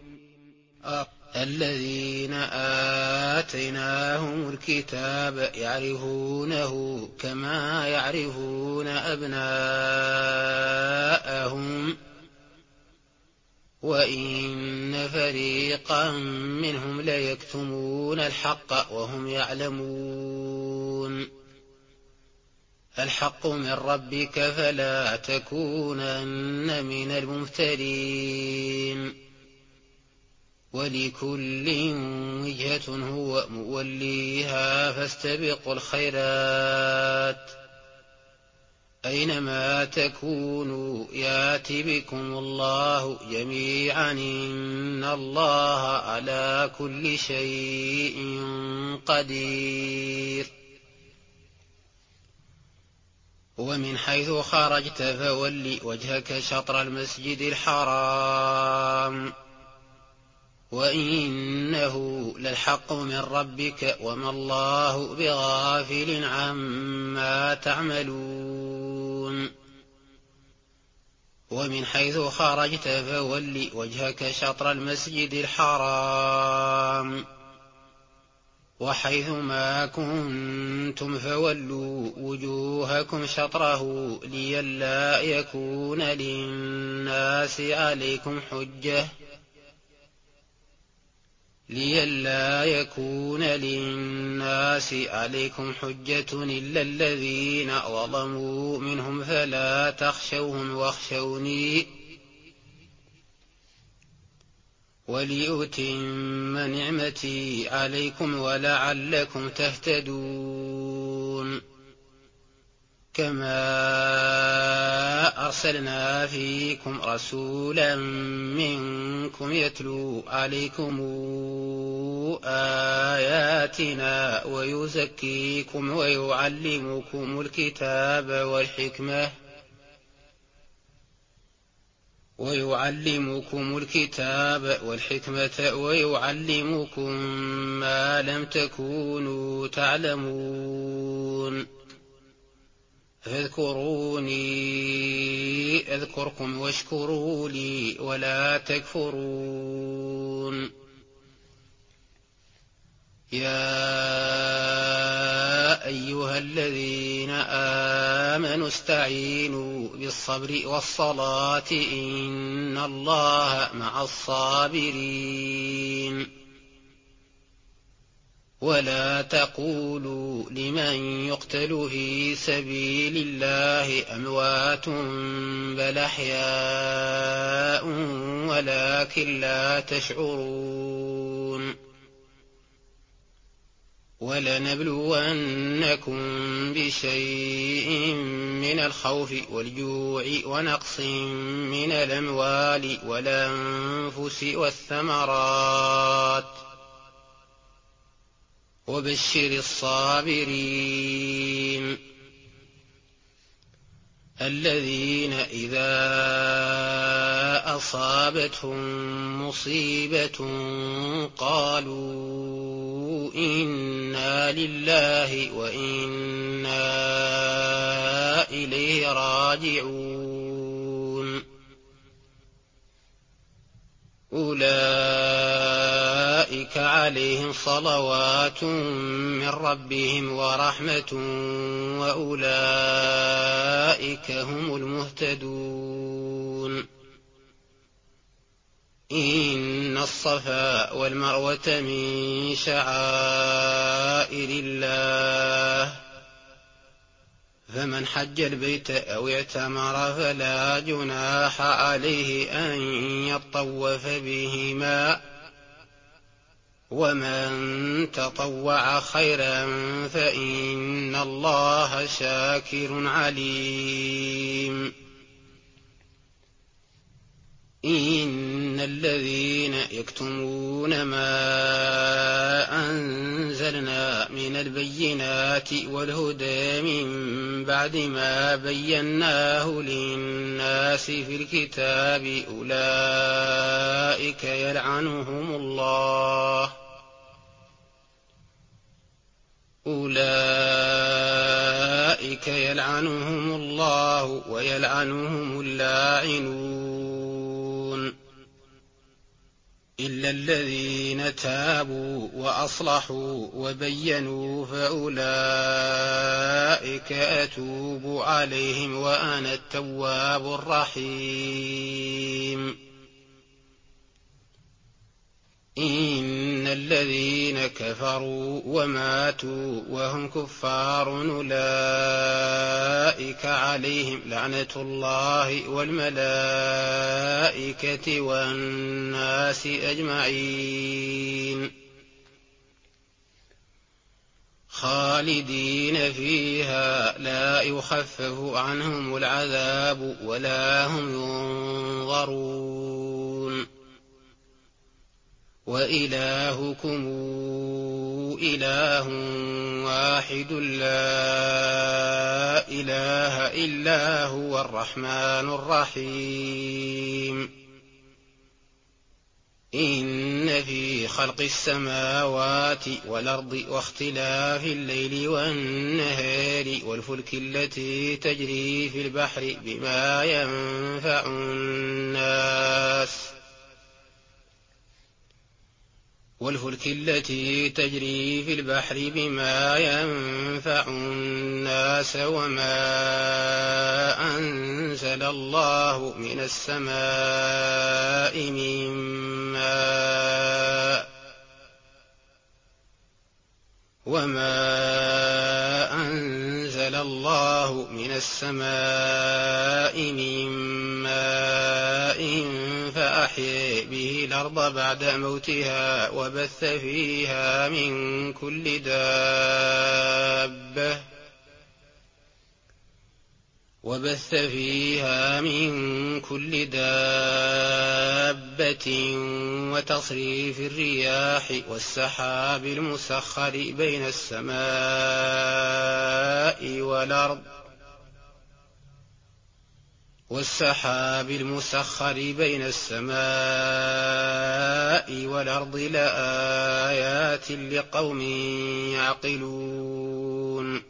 الذين آتيناهم الكتاب يعرفونه كما يعرفون أبناءهم وإن فريقا منهم ليكتمون الحق وهم يعلمون. الحق من ربك فلا تكونن من الممترين. ولكل وجهة هو موليها فاستبقوا الخيرات أينما تكونوا يات بكم الله جميعا إن الله على كل شيء قدير. ومن حيث خرجت فول وجهك شطر المسجد الحرام وإنه للحق من ربك وما الله بغافل عما تعملون. ومن حيث خرجت فول وجهك شطر المسجد الحرام وحيث ما كنتم فولوا وجوهكم شطره لئلا يكون للناس عليكم حجة لئلا يكون للناس عليكم حجة إلا الذين ظلموا منهم فلا تخشوهم واخشوني ولأتم نعمتي عليكم ولعلكم تهتدون. كما أرسلنا فيكم رسولا منكم يتلو عليكم آياتنا ويزكيكم ويعلمكم الكتاب والحكمة ويعلمكم الكتاب والحكمة ويعلمكم ما لم تكونوا تعلمون. فاذكروني أذكركم واشكروا لي ولا تكفرون. يا أيها الذين آمنوا استعينوا بالصبر والصلاة إن الله مع الصابرين. ولا تقولوا لمن يقتل في سبيل الله أموات بل أحياء ولكن لا تشعرون. ولنبلونكم بشيء من الخوف والجوع ونقص من الأموال والأنفس والثمرات وبشر الصابرين الذين إذا أصابتهم مصيبة قالوا إنا لله وإنا إليه راجعون. أولئك عليهم صلوات من ربهم ورحمة وأولئك هم المهتدون. إن الصفا والمروة من شعائر الله فمن حج البيت أو اعتمر فلا جناح عليه أن يطوف بهما ومن تطوع خيرا فإن الله شاكر عليم. إن الذين يكتمون ما أنزلنا من البينات والهدى من بعد ما بيناه للناس في الكتاب أولئك يلعنهم الله أولئك يلعنهم الله ويلعنهم اللاعنون إلا الذين تابوا وأصلحوا وبينوا فأولئك أتوب عليهم وأنا التواب الرحيم. إن الذين كفروا وماتوا وهم كفار أولئك عليهم لعنة الله والملائكة والناس أجمعين خالدين فيها لا يخفف عنهم العذاب ولا هم ينظرون. وإلهكم إله واحد لا إله إلا هو الرحمن الرحيم. إن في خلق السماوات والأرض واختلاف الليل والنهار والفلك التي تجري في البحر بما ينفع الناس والفلك التي تجري في البحر بما ينفع الناس وما أنزل الله من السماء من ماء وما أنزل الله من السماء من ماء فأحيا به الأرض بعد موتها وبث فيها من كل دابة وبث فيها من كل دابة وتصريف الرياح والسحاب المسخر بين السماء والأرض والسحاب المسخر بين السماء والأرض لآيات لقوم يعقلون.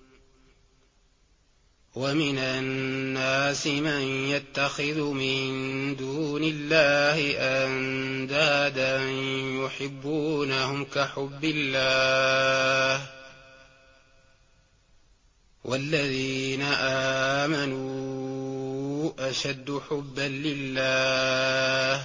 ومن الناس من يتخذ من دون الله أندادا يحبونهم كحب الله والذين آمنوا أشد حبا لله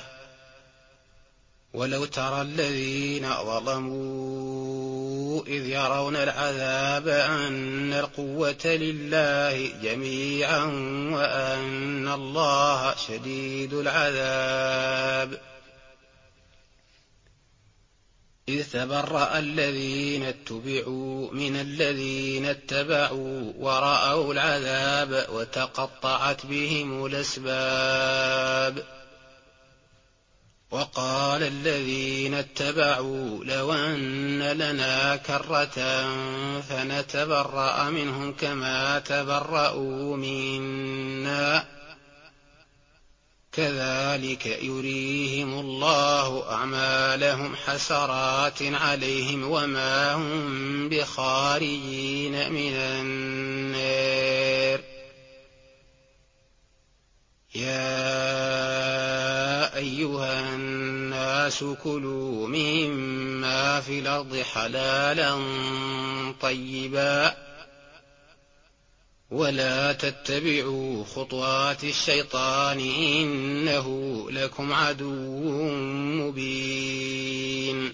ولو ترى الذين ظلموا إذ يرون العذاب أن القوة لله جميعا وأن الله شديد العذاب إذ تبرأ الذين اتبعوا من الذين اتبعوا ورأوا العذاب وتقطعت بهم الأسباب وقال الذين اتبعوا لو أن لنا كرة فنتبرأ منهم كما تبرأوا منا كذلك يريهم الله أعمالهم حسرات عليهم وما هم بخارجين من النار. يا أيها الناس كلوا مما في الأرض حلالا طيبا ولا تتبعوا خطوات الشيطان إنه لكم عدو مبين.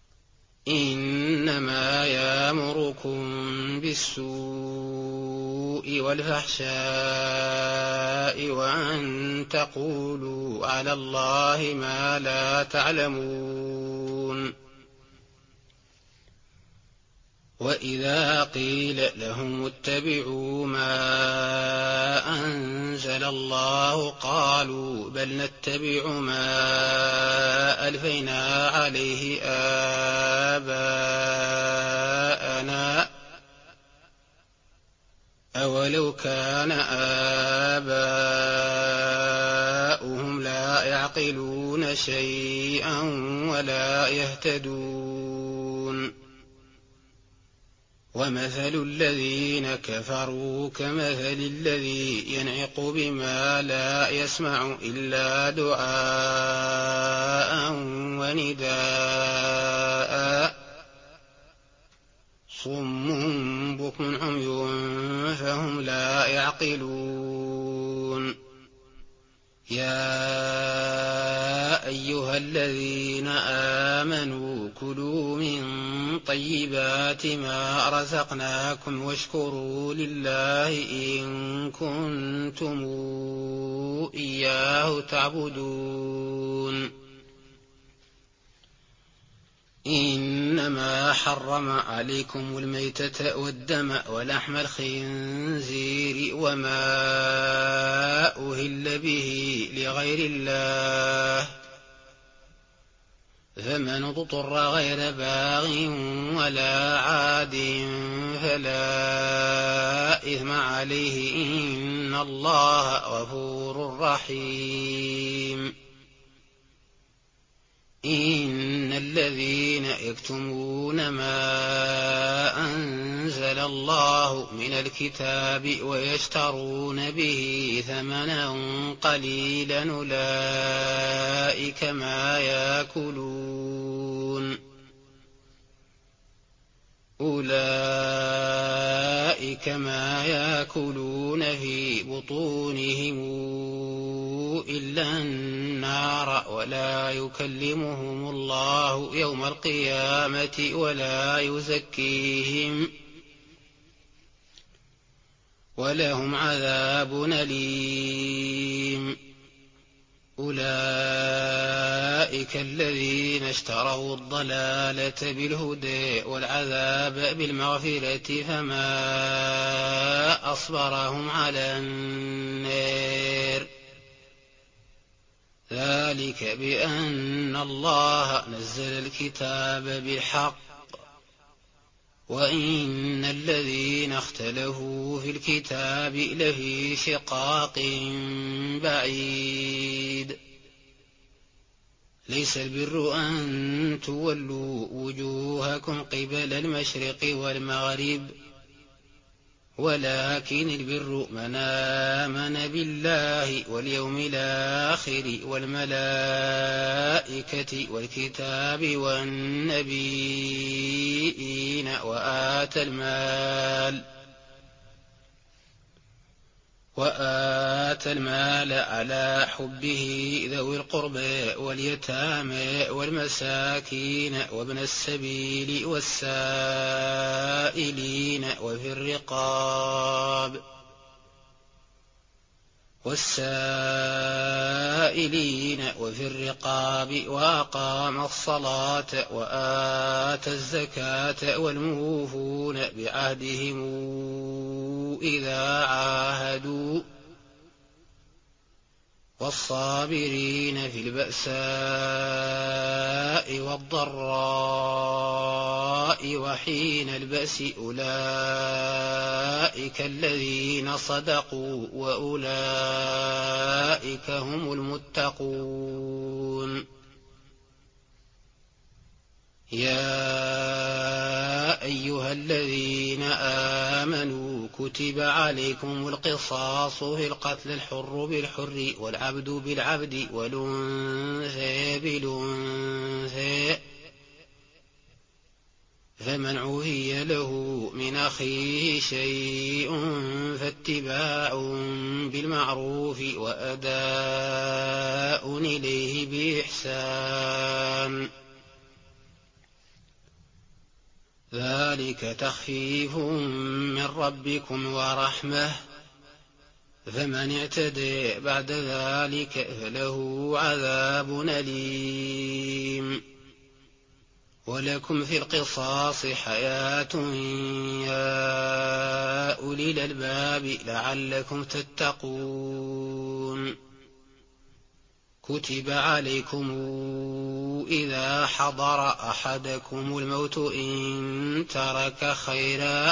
إنما يأمركم بالسوء بالسوء والفحشاء وأن تقولوا على الله ما لا تعلمون. وإذا قيل لهم اتبعوا ما أنزل الله قالوا بل نتبع ما ألفينا عليه آباءنا أولو كان آباؤهم لا يعقلون شيئا ولا يهتدون. ومثل الذين كفروا كمثل الذي ينعق بما لا يسمع إلا دعاء ونداء صم بكم عمي فهم لا يعقلون. يا أيها الذين آمنوا كلوا من طيبات ما رزقناكم واشكروا لله إن كنتم إياه تعبدون. إنما حرم عليكم الميتة والدم ولحم الخنزير وما أهل به لغير الله فمن اضطر غير باغ ولا عاد فلا إثم عليه إن الله غفور رحيم. إن الذين يكتمون ما أنزل الله من الكتاب ويشترون به ثمنا قليلا أولئك ما يأكلون أولئك ما يأكلون في بطونهم إلا النار ولا يكلمهم الله يوم القيامة ولا يزكيهم ولهم عذاب أليم. أولئك الذين اشتروا الضلالة بالهدى والعذاب بالمغفرة فما أصبرهم على النار ذلك بأن الله نزل الكتاب بالحق وإن الذين اختلفوا في الكتاب لفي شقاق بعيد. ليس البر أن تولوا وجوهكم قبل المشرق والمغرب ولكن البر من آمن بالله واليوم الآخر والملائكة والكتاب والنبيين وآتى المال وآتى المال على حبه ذوي القربى واليتامى والمساكين وابن السبيل والسائلين وفي الرقاب والسائلين وفي الرقاب وأقام الصلاة وآتى الزكاة والموفون بعهدهم إذا عاهدوا والصابرين في البأساء والضراء وحين البأس أولئك الذين صدقوا وأولئك هم المتقون. يا أيها الذين آمنوا كتب عليكم القصاص في القتل الحر بالحر والعبد بالعبد والأنثى بالأنثى فمن عفي له من أخيه شيء فاتباع بالمعروف وأداء إليه بإحسان ذلك تخفيف من ربكم ورحمة، فمن اعتدى بعد ذلك فله عذاب أليم. ولكم في القصاص حياة يا أولي الألباب لعلكم تتقون. كتب عليكم إذا حضر أحدكم الموت إن ترك خيرا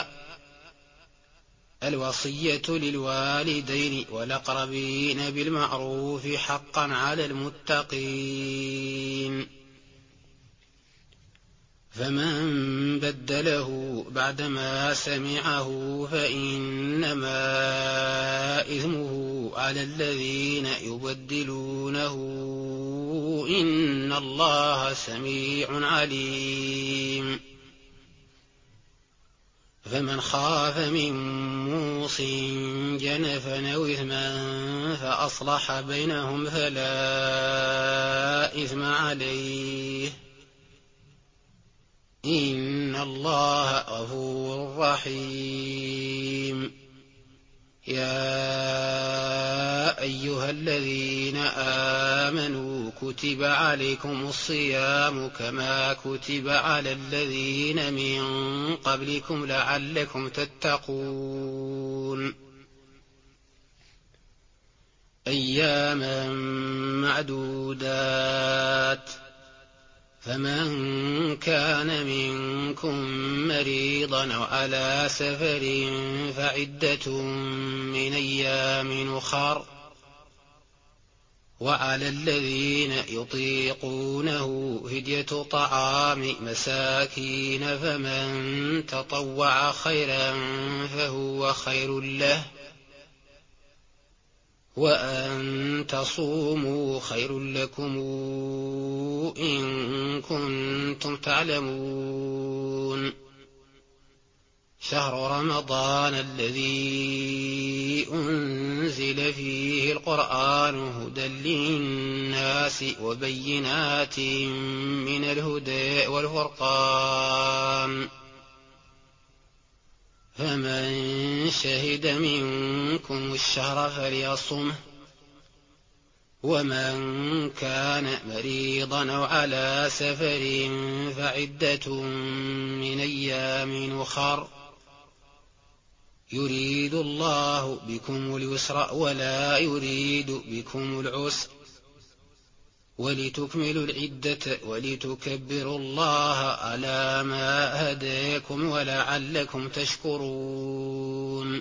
الوصية للوالدين والأقربين بالمعروف حقا على المتقين. فمن بدله بعدما سمعه فإنما إثمه على الذين يبدلونه إن الله سميع عليم. فمن خاف من موص جنفا أو إثما فأصلح بينهم فلا إثم عليه إن الله غفور رحيم. يا أيها الذين آمنوا كتب عليكم الصيام كما كتب على الذين من قبلكم لعلكم تتقون. أياما معدودات، فمن كان منكم مريضا أو على سفر فعدة من أيام أخر، وعلى الذين يطيقونه فدية طعام مساكين، فمن تطوع خيرا فهو خير له، وأن تصوموا خير لكم إن كنتم تعلمون. شهر رمضان الذي أنزل فيه القرآن هدى للناس وبينات من الهدى والفرقان، فمن شهد منكم الشهر فليصمه، ومن كان مريضا أو على سفر فعدة من أيام أخر، يريد الله بكم اليسر ولا يريد بكم العسر، ولتكملوا العدة ولتكبروا الله على ما هداكم ولعلكم تشكرون.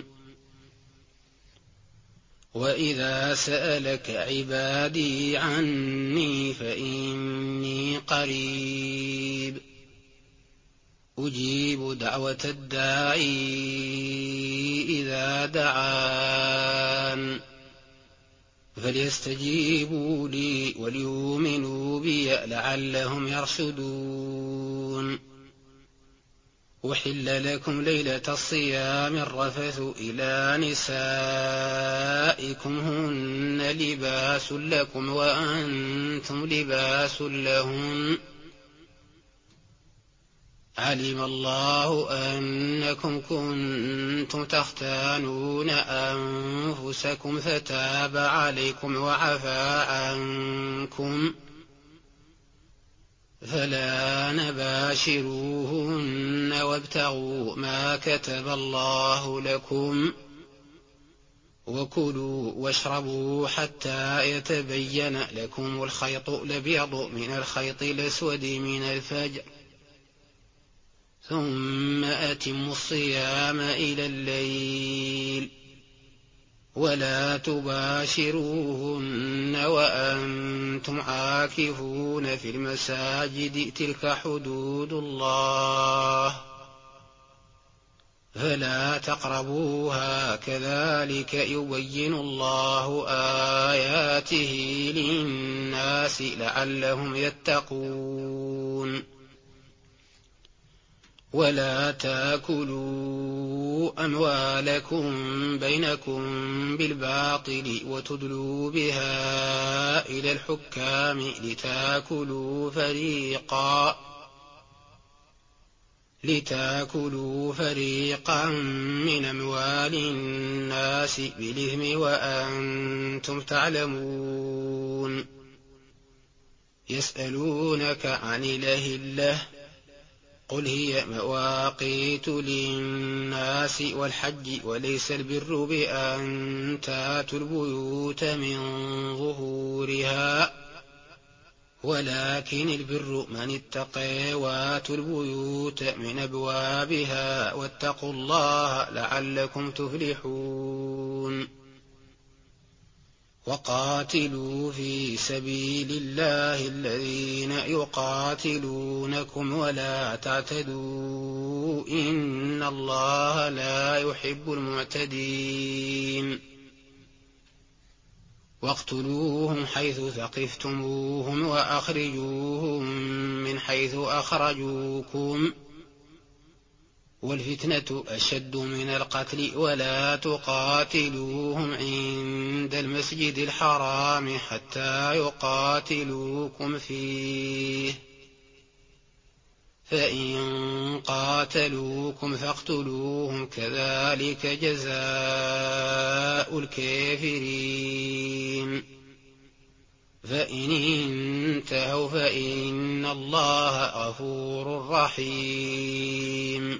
وإذا سألك عبادي عني فإني قريب أجيب دعوة الداعي إذا دعان، فليستجيبوا لي وليؤمنوا بي لعلهم يرشدون. أحل لكم ليلة الصيام الرفث إلى نسائكم هن لباس لكم وأنتم لباس لهن، علم الله أنكم كنتم تختانون أنفسكم فتاب عليكم وعفى عنكم، فلا نباشروهن وابتغوا ما كتب الله لكم، وكلوا واشربوا حتى يتبين لكم الخيط الأبيض من الخيط الأسود من الفجر، ثم أتموا الصيام إلى الليل، ولا تباشروهن وأنتم عاكفون في المساجد، تلك حدود الله فلا تقربوها، كذلك يبين الله آياته للناس لعلهم يتقون. ولا تاكلوا أموالكم بينكم بالباطل وتدلوا بها إلى الحكام لتاكلوا فريقا لتاكلوا فريقا من أموال الناس بالإثم وأنتم تعلمون يسألونك عن الأهلة قل هي مواقيت للناس والحج وليس البر بأن تاتوا البيوت من ظهورها ولكن البر من اتقى واتوا البيوت من أبوابها واتقوا الله لعلكم تفلحون وقاتلوا في سبيل الله الذين يقاتلونكم ولا تعتدوا إن الله لا يحب المعتدين واقتلوهم حيث ثقفتموهم وأخرجوهم من حيث أخرجوكم والفتنة أشد من القتل ولا تقاتلوهم عند المسجد الحرام حتى يقاتلوكم فيه فإن قاتلوكم فاقتلوهم كذلك جزاء الكافرين فإن انتهوا فإن الله غفور رحيم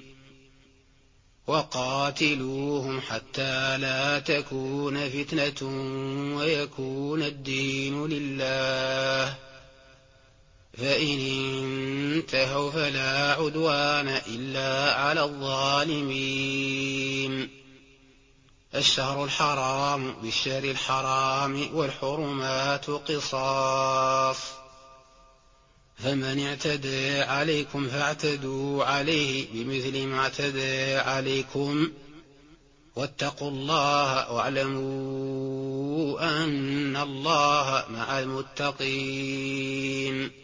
وقاتلوهم حتى لا تكون فتنة ويكون الدين لله فإن انتهوا فلا عدوان إلا على الظالمين الشهر الحرام بالشهر الحرام والحرمات قصاص فمن اعتدى عليكم فاعتدوا عليه بمثل ما اعتدى عليكم واتقوا الله واعلموا أن الله مع المتقين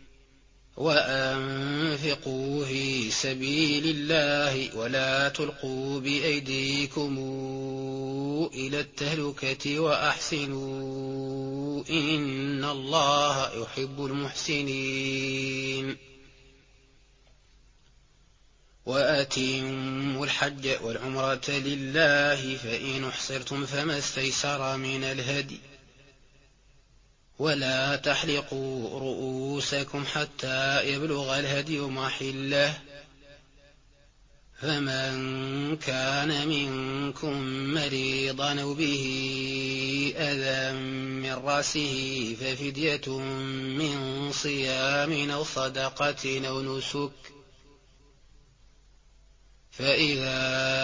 وأنفقوا في سبيل الله ولا تلقوا بأيديكم إلى التهلكة وأحسنوا إن الله يحب المحسنين وأتموا الحج والعمرة لله فإن احصرتم فما استيسر من الهدي ولا تحلقوا رؤوسكم حتى يبلغ الهدي محله فمن كان منكم مريضا أو به أذى من رأسه ففدية من صيام أو صدقة أو نسك فإذا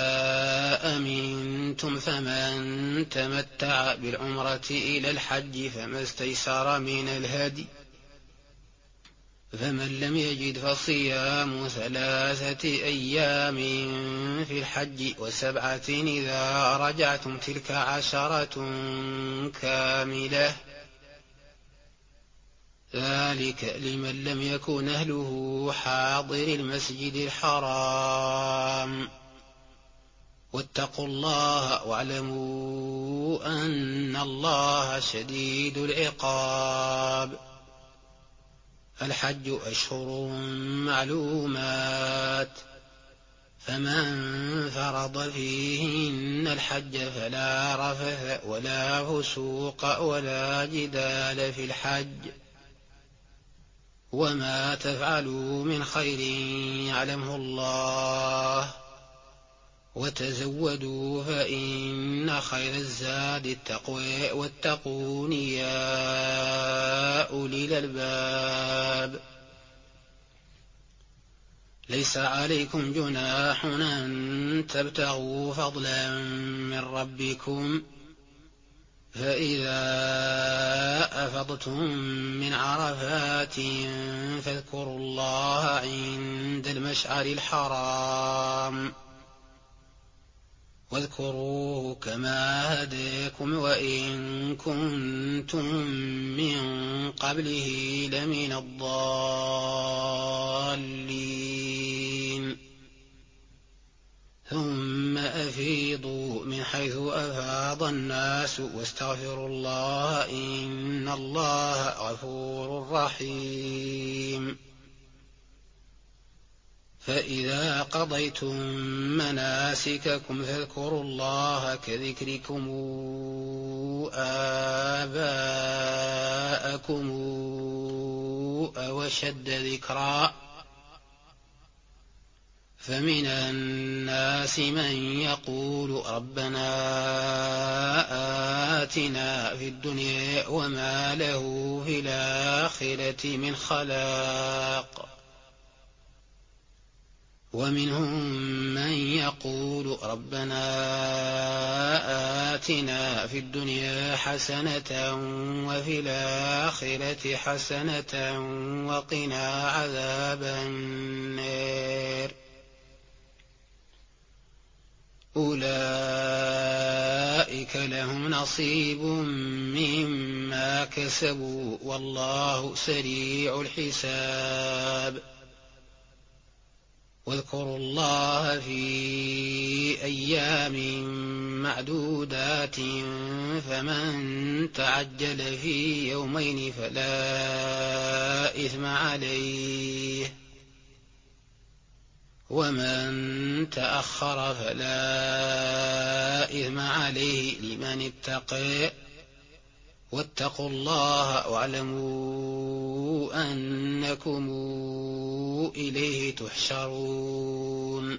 أمنتم فمن تمتع بالعمرة إلى الحج فما استيسر من الهدي فمن لم يجد فصيام ثلاثة أيام في الحج وسبعة إذا رجعتم تلك عشرة كاملة ذلك لمن لم يكن أهله حاضر المسجد الحرام واتقوا الله واعلموا أن الله شديد العقاب الحج أشهر معلومات فمن فرض فيهن الحج فلا رفث ولا فسوق ولا جدال في الحج وما تفعلوا من خير يعلمه الله وتزودوا فإن خير الزاد التقوى واتقون يا أولي الألباب ليس عليكم جناح أن تبتغوا فضلا من ربكم فإذا أفضتم من عرفات فاذكروا الله عند المشعر الحرام واذكروه كما هداكم وإن كنتم من قبله لمن الضالين ثم أفيضوا من حيث أفاض الناس واستغفروا الله إن الله غفور رحيم فإذا قضيتم مناسككم فاذكروا الله كذكركم آباءكم أو أشد ذكرا فمن الناس من يقول ربنا آتنا في الدنيا وما له في الآخرة من خلاق ومنهم من يقول ربنا آتنا في الدنيا حسنة وفي الآخرة حسنة وقنا عذاب النار أولئك لهم نصيب مما كسبوا والله سريع الحساب واذكروا الله في أيام معدودات فمن تعجل في يومين فلا إثم عليه ومن تأخر فلا إثم عليه لمن اتقى واتقوا الله واعلموا أنكم إليه تحشرون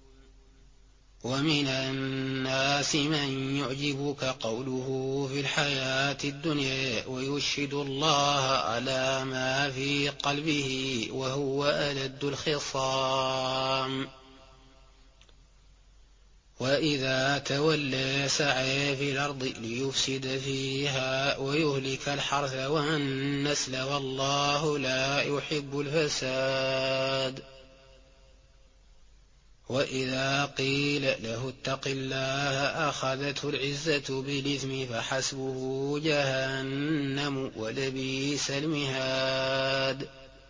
ومن الناس من يعجبك قوله في الحياة الدنيا ويشهد الله على ما في قلبه وهو ألد الخصام وإذا تولى سعى في الأرض ليفسد فيها ويهلك الحرث والنسل والله لا يحب الفساد وإذا قيل له اتق الله أخذته العزة بالإثم فحسبه جهنم ولبئس المهاد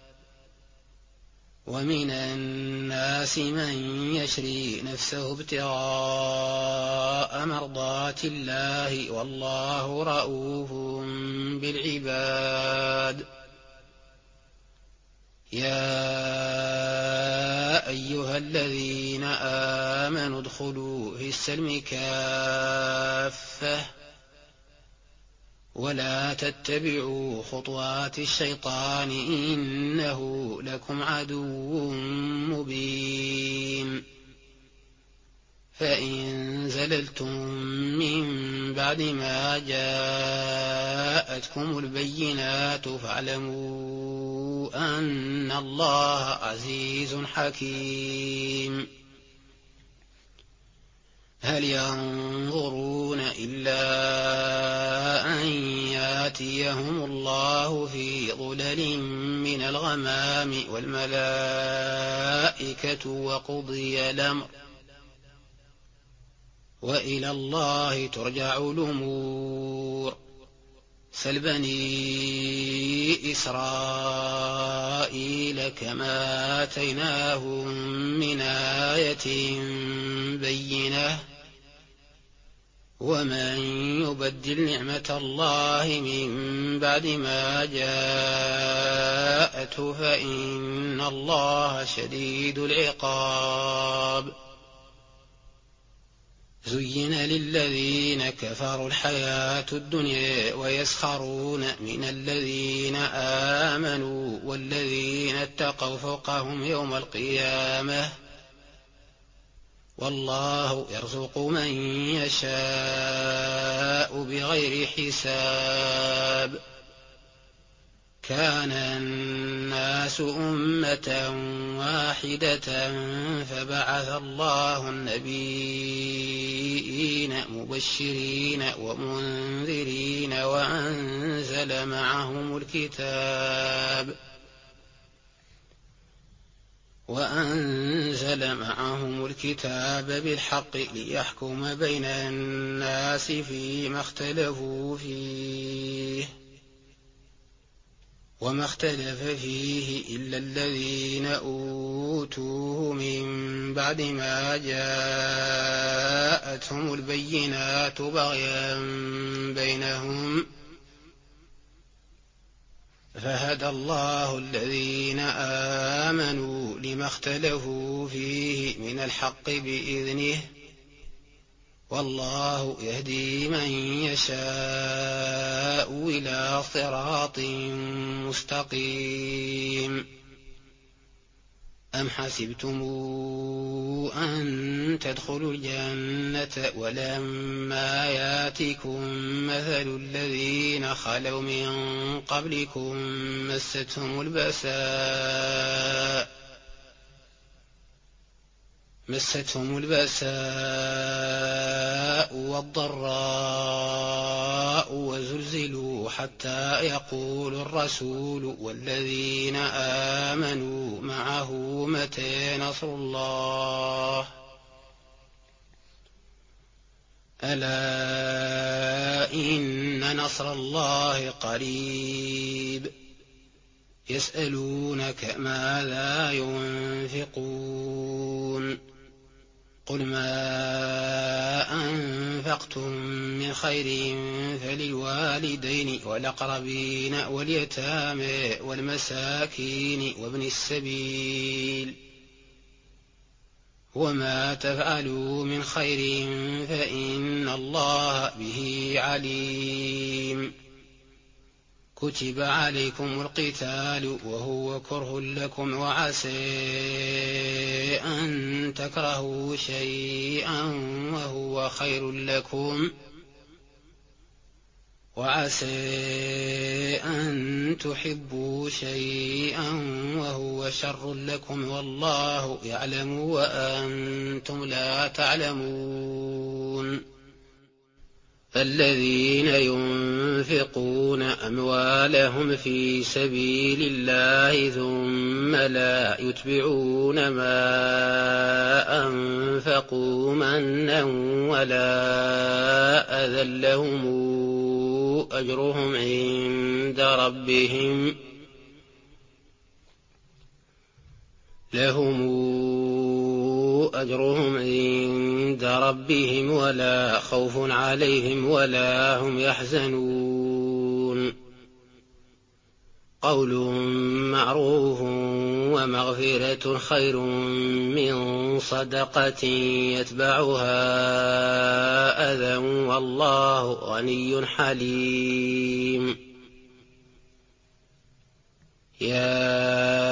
ومن الناس من يشري نفسه ابتغاء مرضات الله والله رءوف بالعباد يا أيها الذين آمنوا ادخلوا في السلم كافة ولا تتبعوا خطوات الشيطان إنه لكم عدو مبين فإن زللتم من بعد ما جاءتكم البينات فاعلموا أن الله عزيز حكيم هل ينظرون إلا أن ياتيهم الله في ظلل من الغمام والملائكة وقضي الأمر وإلى الله ترجع الأمور سل بني إسرائيل كما آتيناهم من آية بينة ومن يبدل نعمة الله من بعد ما جاءته فإن الله شديد العقاب زين للذين كفروا الحياة الدنيا ويسخرون من الذين آمنوا والذين اتقوا فوقهم يوم القيامة والله يرزق من يشاء بغير حساب كان الناس أمة واحدة فبعث الله النبيين مبشرين ومنذرين وأنزل معهم الكتاب وأنزل معهم الكتاب بالحق ليحكم بين الناس فيما اختلفوا فيه وما اختلف فيه إلا الذين أوتوه من بعد ما جاءتهم البينات بغيا بينهم فهدى الله الذين آمنوا لما اختلفوا فيه من الحق بإذنه والله يهدي من يشاء إلى صراط مستقيم. أم حسبتم أن تدخلوا الجنة ولما ياتكم مثل الذين خلوا من قبلكم مستهم البأساء مستهم البأساء والضراء وزلزلوا حتى يقول الرسول والذين آمنوا معه متى نصر الله ألا إن نصر الله قريب. يسألونك ماذا ينفقون قل ما أنفقتم من خير فللوالدين والأقربين واليتامى والمساكين وابن السبيل وما تفعلوا من خير فإن الله به عليم. كتب عليكم القتال وهو كره لكم وعسى أن تكرهوا شيئا وهو خير لكم وعسى أن تحبوا شيئا وهو شر لكم والله يعلم وأنتم لا تعلمون. الذين ينفقون أموالهم في سبيل الله ثم لا يتبعون ما أنفقوا منا ولا أذى لهم أجرهم عند ربهم لهم أجرهم عند ربهم ولا خوف عليهم ولا هم يحزنون. قول معروف ومغفرة خير من صدقة يتبعها أذى والله غني حليم. يا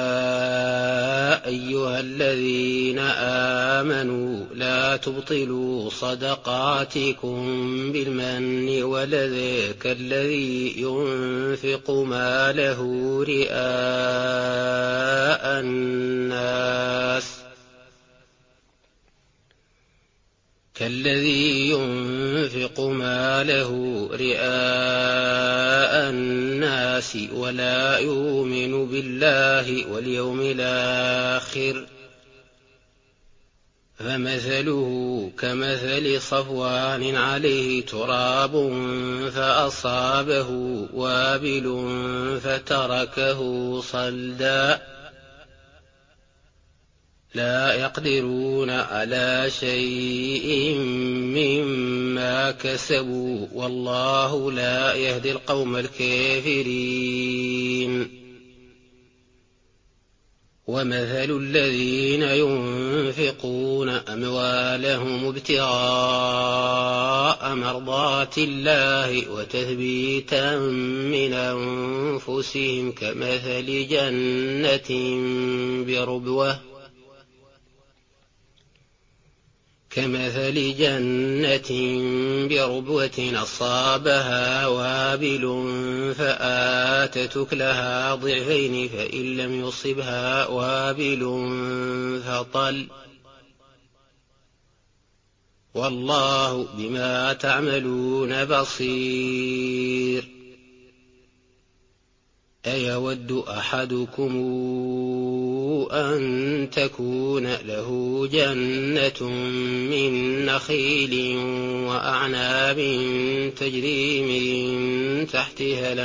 أيها الذين آمنوا لا تبطلوا صدقاتكم بالمن والأذى كالذي ينفق ماله رئاء الناس كالذي ينفق ماله رئاء الناس ولا يؤمن بالله واليوم الآخر فمثله كمثل صفوان عليه تراب فأصابه وابل فتركه صلدا لا يقدرون على شيء مما كسبوا والله لا يهدي القوم الكافرين. ومثل الذين ينفقون أموالهم ابتغاء مرضات الله وتثبيتا من أنفسهم كمثل جنة بربوة كمثل جنة بربوة أصابها وابل فآتت أكلها ضعفين فإن لم يصبها وابل فطل والله بما تعملون بصير. أيود أحدكم أن تكون له جنة من نخيل وأعناب تجري من تحتها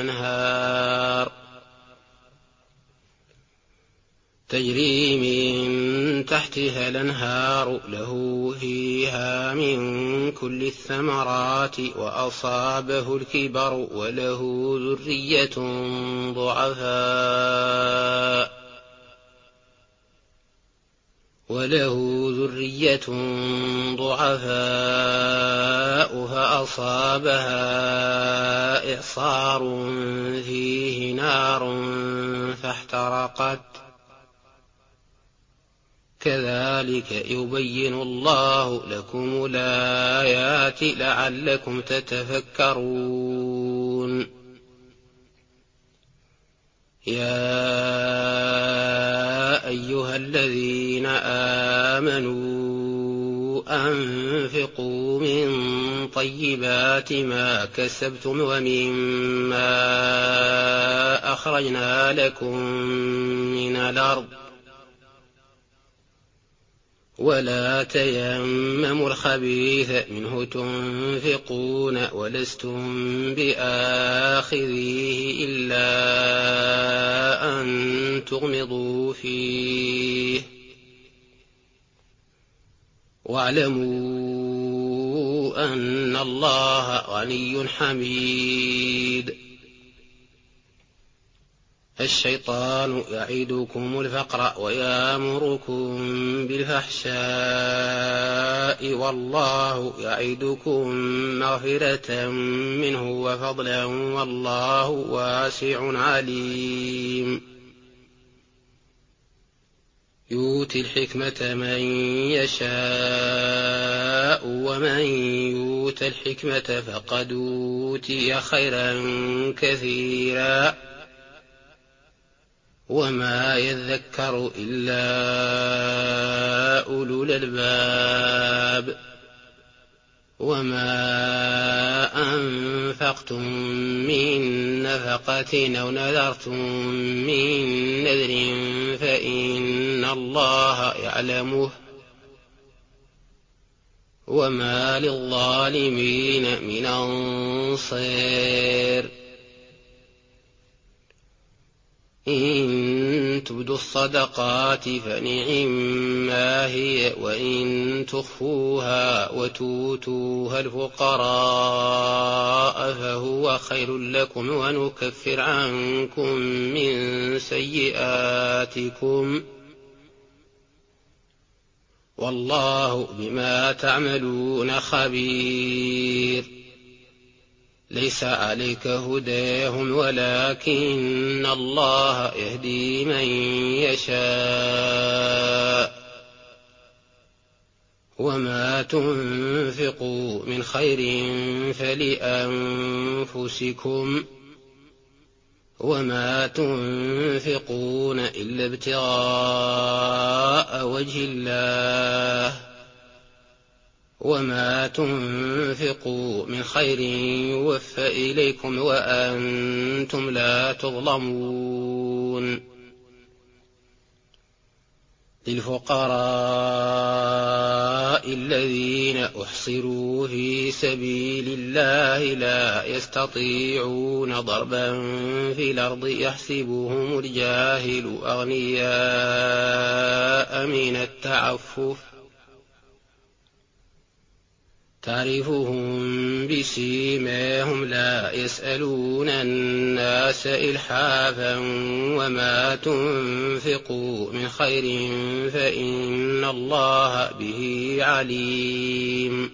الأنهار تجري من تحتها الأنهار له فيها من كل الثمرات وأصابه الكبر وله ذرية ضعفاء وله ذرية ضعفاء فأصابها إعصار فيه نار فاحترقت كذلك يبين الله لكم الآيات لعلكم تتفكرون. يا أيها الذين آمنوا أنفقوا من طيبات ما كسبتم ومما أخرجنا لكم من الأرض ولا تيمموا الخبيث منه تنفقون ولستم بآخذيه إلا أن تغمضوا فيه واعلموا أن الله غني حميد. الشيطان يعدكم الفقر ويأمركم بالفحشاء والله يعدكم مغفرة منه وفضلا والله واسع عليم. يؤتي الحكمة من يشاء ومن يؤت الحكمة فقد أوتي خيرا كثيرا وما يذكر إلا أولو الألباب. وما أنفقتم من نفقة أو نذرتم من نذر فإن الله يعلمه وما للظالمين من أنصير. إن تبدوا الصدقات فنعما هي وإن تخفوها وتؤتوها الفقراء فهو خير لكم ونكفر عنكم من سيئاتكم والله بما تعملون خبير. ليس عليك هداهم ولكن الله يهدي من يشاء وما تنفقوا من خير فلأنفسكم وما تنفقون إلا ابتغاء وجه الله وما تنفقوا من خير يوفى إليكم وأنتم لا تظلمون. للفقراء الذين أحصروا في سبيل الله لا يستطيعون ضربا في الأرض يحسبهم الجاهل أغنياء من التعفف تعرفهم بسيماهم لا يسألون الناس إلحافا وما تنفقوا من خير فإن الله به عليم.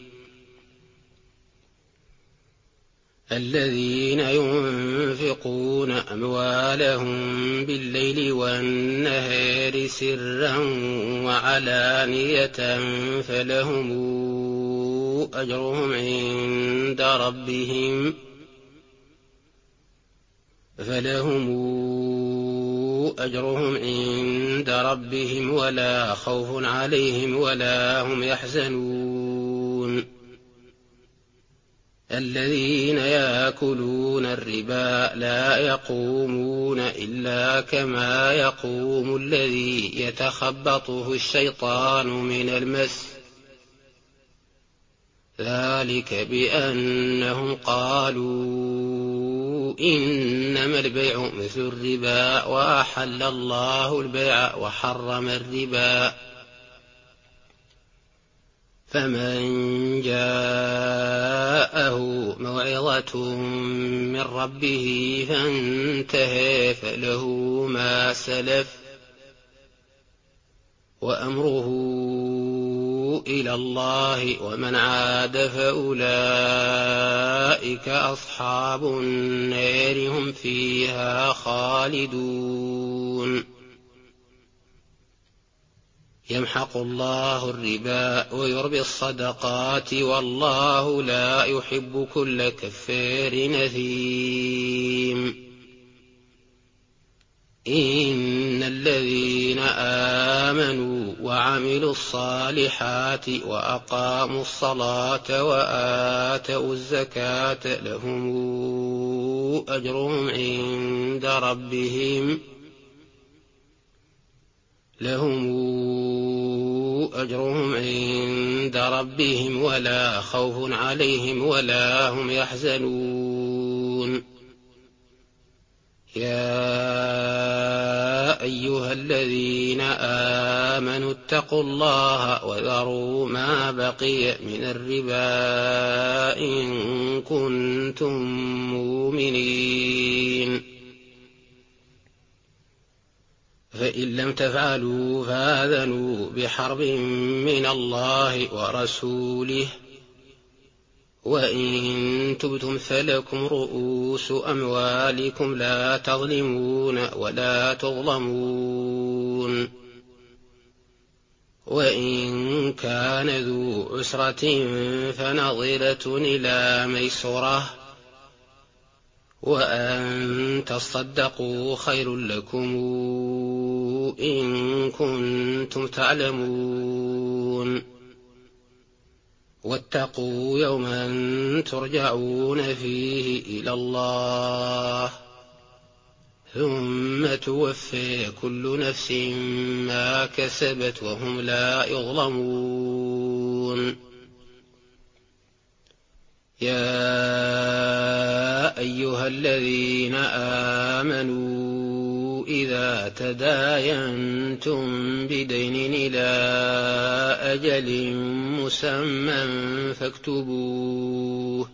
الذين ينفقون أموالهم بالليل والنهار سرا وعلانية فلهم أجرهم عند ربهم فلهم أجرهم عند ربهم ولا خوف عليهم ولا هم يحزنون. الذين يأكلون الربا لا يقومون إلا كما يقوم الذي يتخبطه الشيطان من المس ذلك بأنهم قالوا إنما البيع مثل الربا وأحل الله البيع وحرم الربا فمن جاءه موعظة من ربه فانتهى فله ما سلف وأمره إلى الله ومن عاد فأولئك أصحاب النار هم فيها خالدون يمحق الله الربا ويربي الصدقات والله لا يحب كل كفار نثيم إن الذين آمنوا وعملوا الصالحات وأقاموا الصلاة وآتوا الزكاة لهم أجرهم عند ربهم لهم أجرهم عند ربهم ولا خوف عليهم ولا هم يحزنون يا أيها الذين آمنوا اتقوا الله وذروا ما بقي من الربا إن كنتم مؤمنين فإن لم تفعلوا فآذنوا بحرب من الله ورسوله وإن تبتم فلكم رؤوس أموالكم لا تظلمون ولا تظلمون وإن كان ذو عسرة فنظرة إلى ميسرة وأن تصدقوا خير لكم إن كنتم تعلمون واتقوا يوما ترجعون فيه إلى الله ثم توفي كل نفس ما كسبت وهم لا يظلمون يا أيها الذين آمنوا إذا تداينتم بدين إلى أجل مسمى فاكتبوه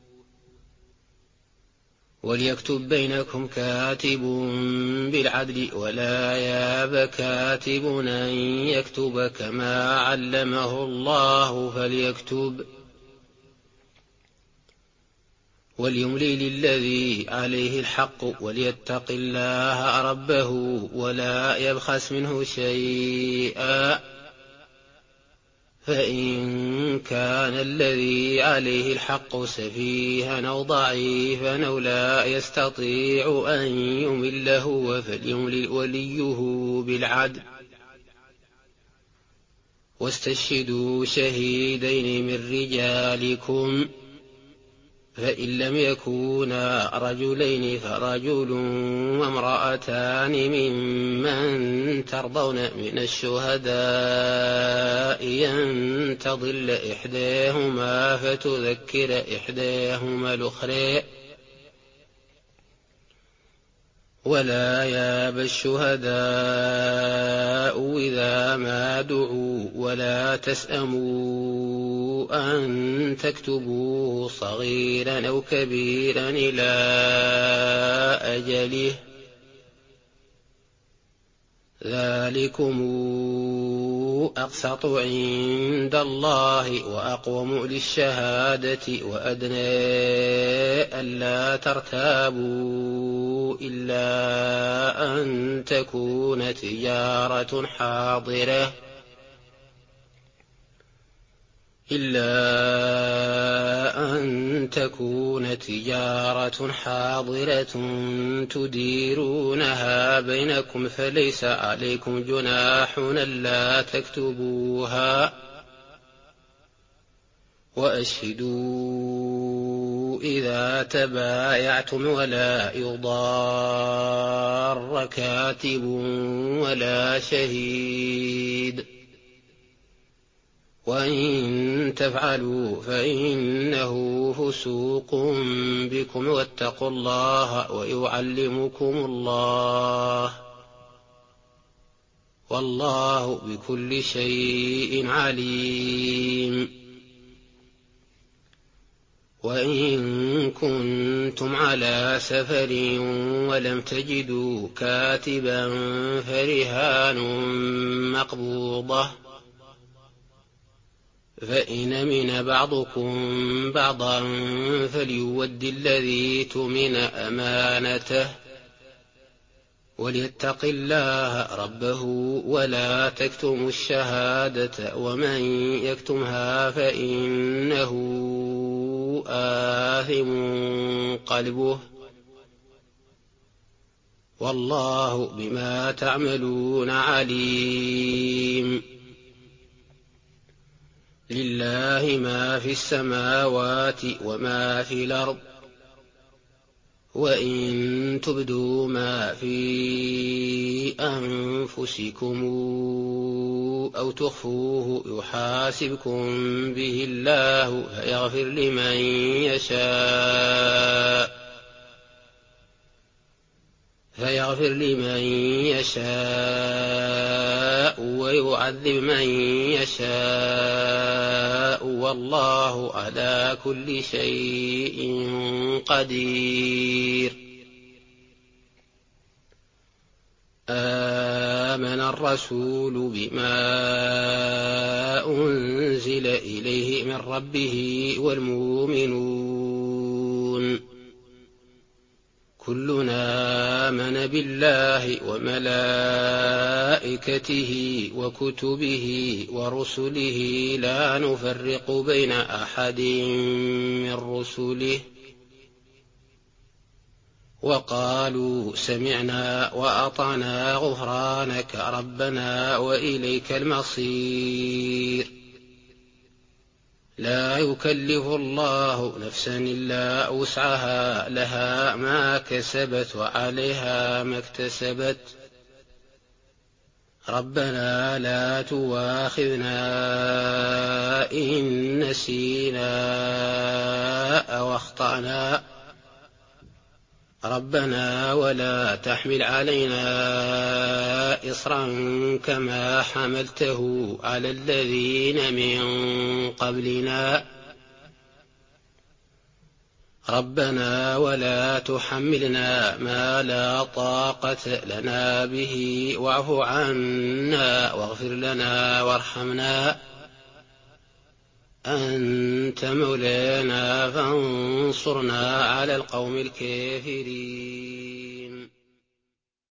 وليكتب بينكم كاتب بالعدل ولا ياب كاتب أن يكتب كما علمه الله فليكتب وليملل الذي عليه الحق وليتق الله ربه ولا يبخس منه شيئا فإن كان الذي عليه الحق سفيها أو ضعيفا أو لا يستطيع أن يمله فليملل وليه بالعدل واستشهدوا شهيدين من رجالكم فإن لم يكونا رجلين فرجل وامرأتان ممن ترضون من الشهداء أن تضل إحداهما فتذكر إحداهما الأخرى ولا ياب الشهداء إذا ما دعوا ولا تسأموا أن تكتبوه صغيرا أو كبيرا إلى أجله ذلكم أقسط عند الله وأقوم للشهادة وأدنى ألا ترتابوا إلا أن تكون تجارة حاضرة إلا أن تكون تجارة حاضرة تديرونها بينكم فليس عليكم جناح ألا تكتبوها وأشهدوا إذا تبايعتم ولا يضار كاتب ولا شهيد وإن تفعلوا فإنه فسوق بكم واتقوا الله ويعلمكم الله والله بكل شيء عليم. وإن كنتم على سفر ولم تجدوا كاتبا فرهان مقبوضة، فإن أمن بعضكم بعضا فليود الذي اؤتمن أمانته وليتق الله ربه ولا تكتموا الشهادة ومن يكتمها فإنه آثم قلبه، والله بما تعملون عليم. لله ما في السماوات وما في الأرض، وإن تبدوا ما في أنفسكم أو تخفوه يحاسبكم به الله فيغفر لمن يشاء فيغفر لمن يشاء ويعذب من يشاء، والله على كل شيء قدير. آمن الرسول بما أنزل إليه من ربه والمؤمنون كلنا آمن بالله وملائكته وكتبه ورسله لا نفرق بين أحد من رسله وقالوا سمعنا وأطعنا غفرانك ربنا وإليك المصير. لا يكلف الله نفسا إلا وسعها، لها ما كسبت وعليها ما اكتسبت، ربنا لا تؤاخذنا إن نسينا أو أخطأنا، ربنا ولا تحمل علينا إصرا كما حملته على الذين من قبلنا، ربنا ولا تحملنا ما لا طاقة لنا به واعف عنا واغفر لنا وارحمنا أنت مولانا فانصرنا على القوم الكافرين.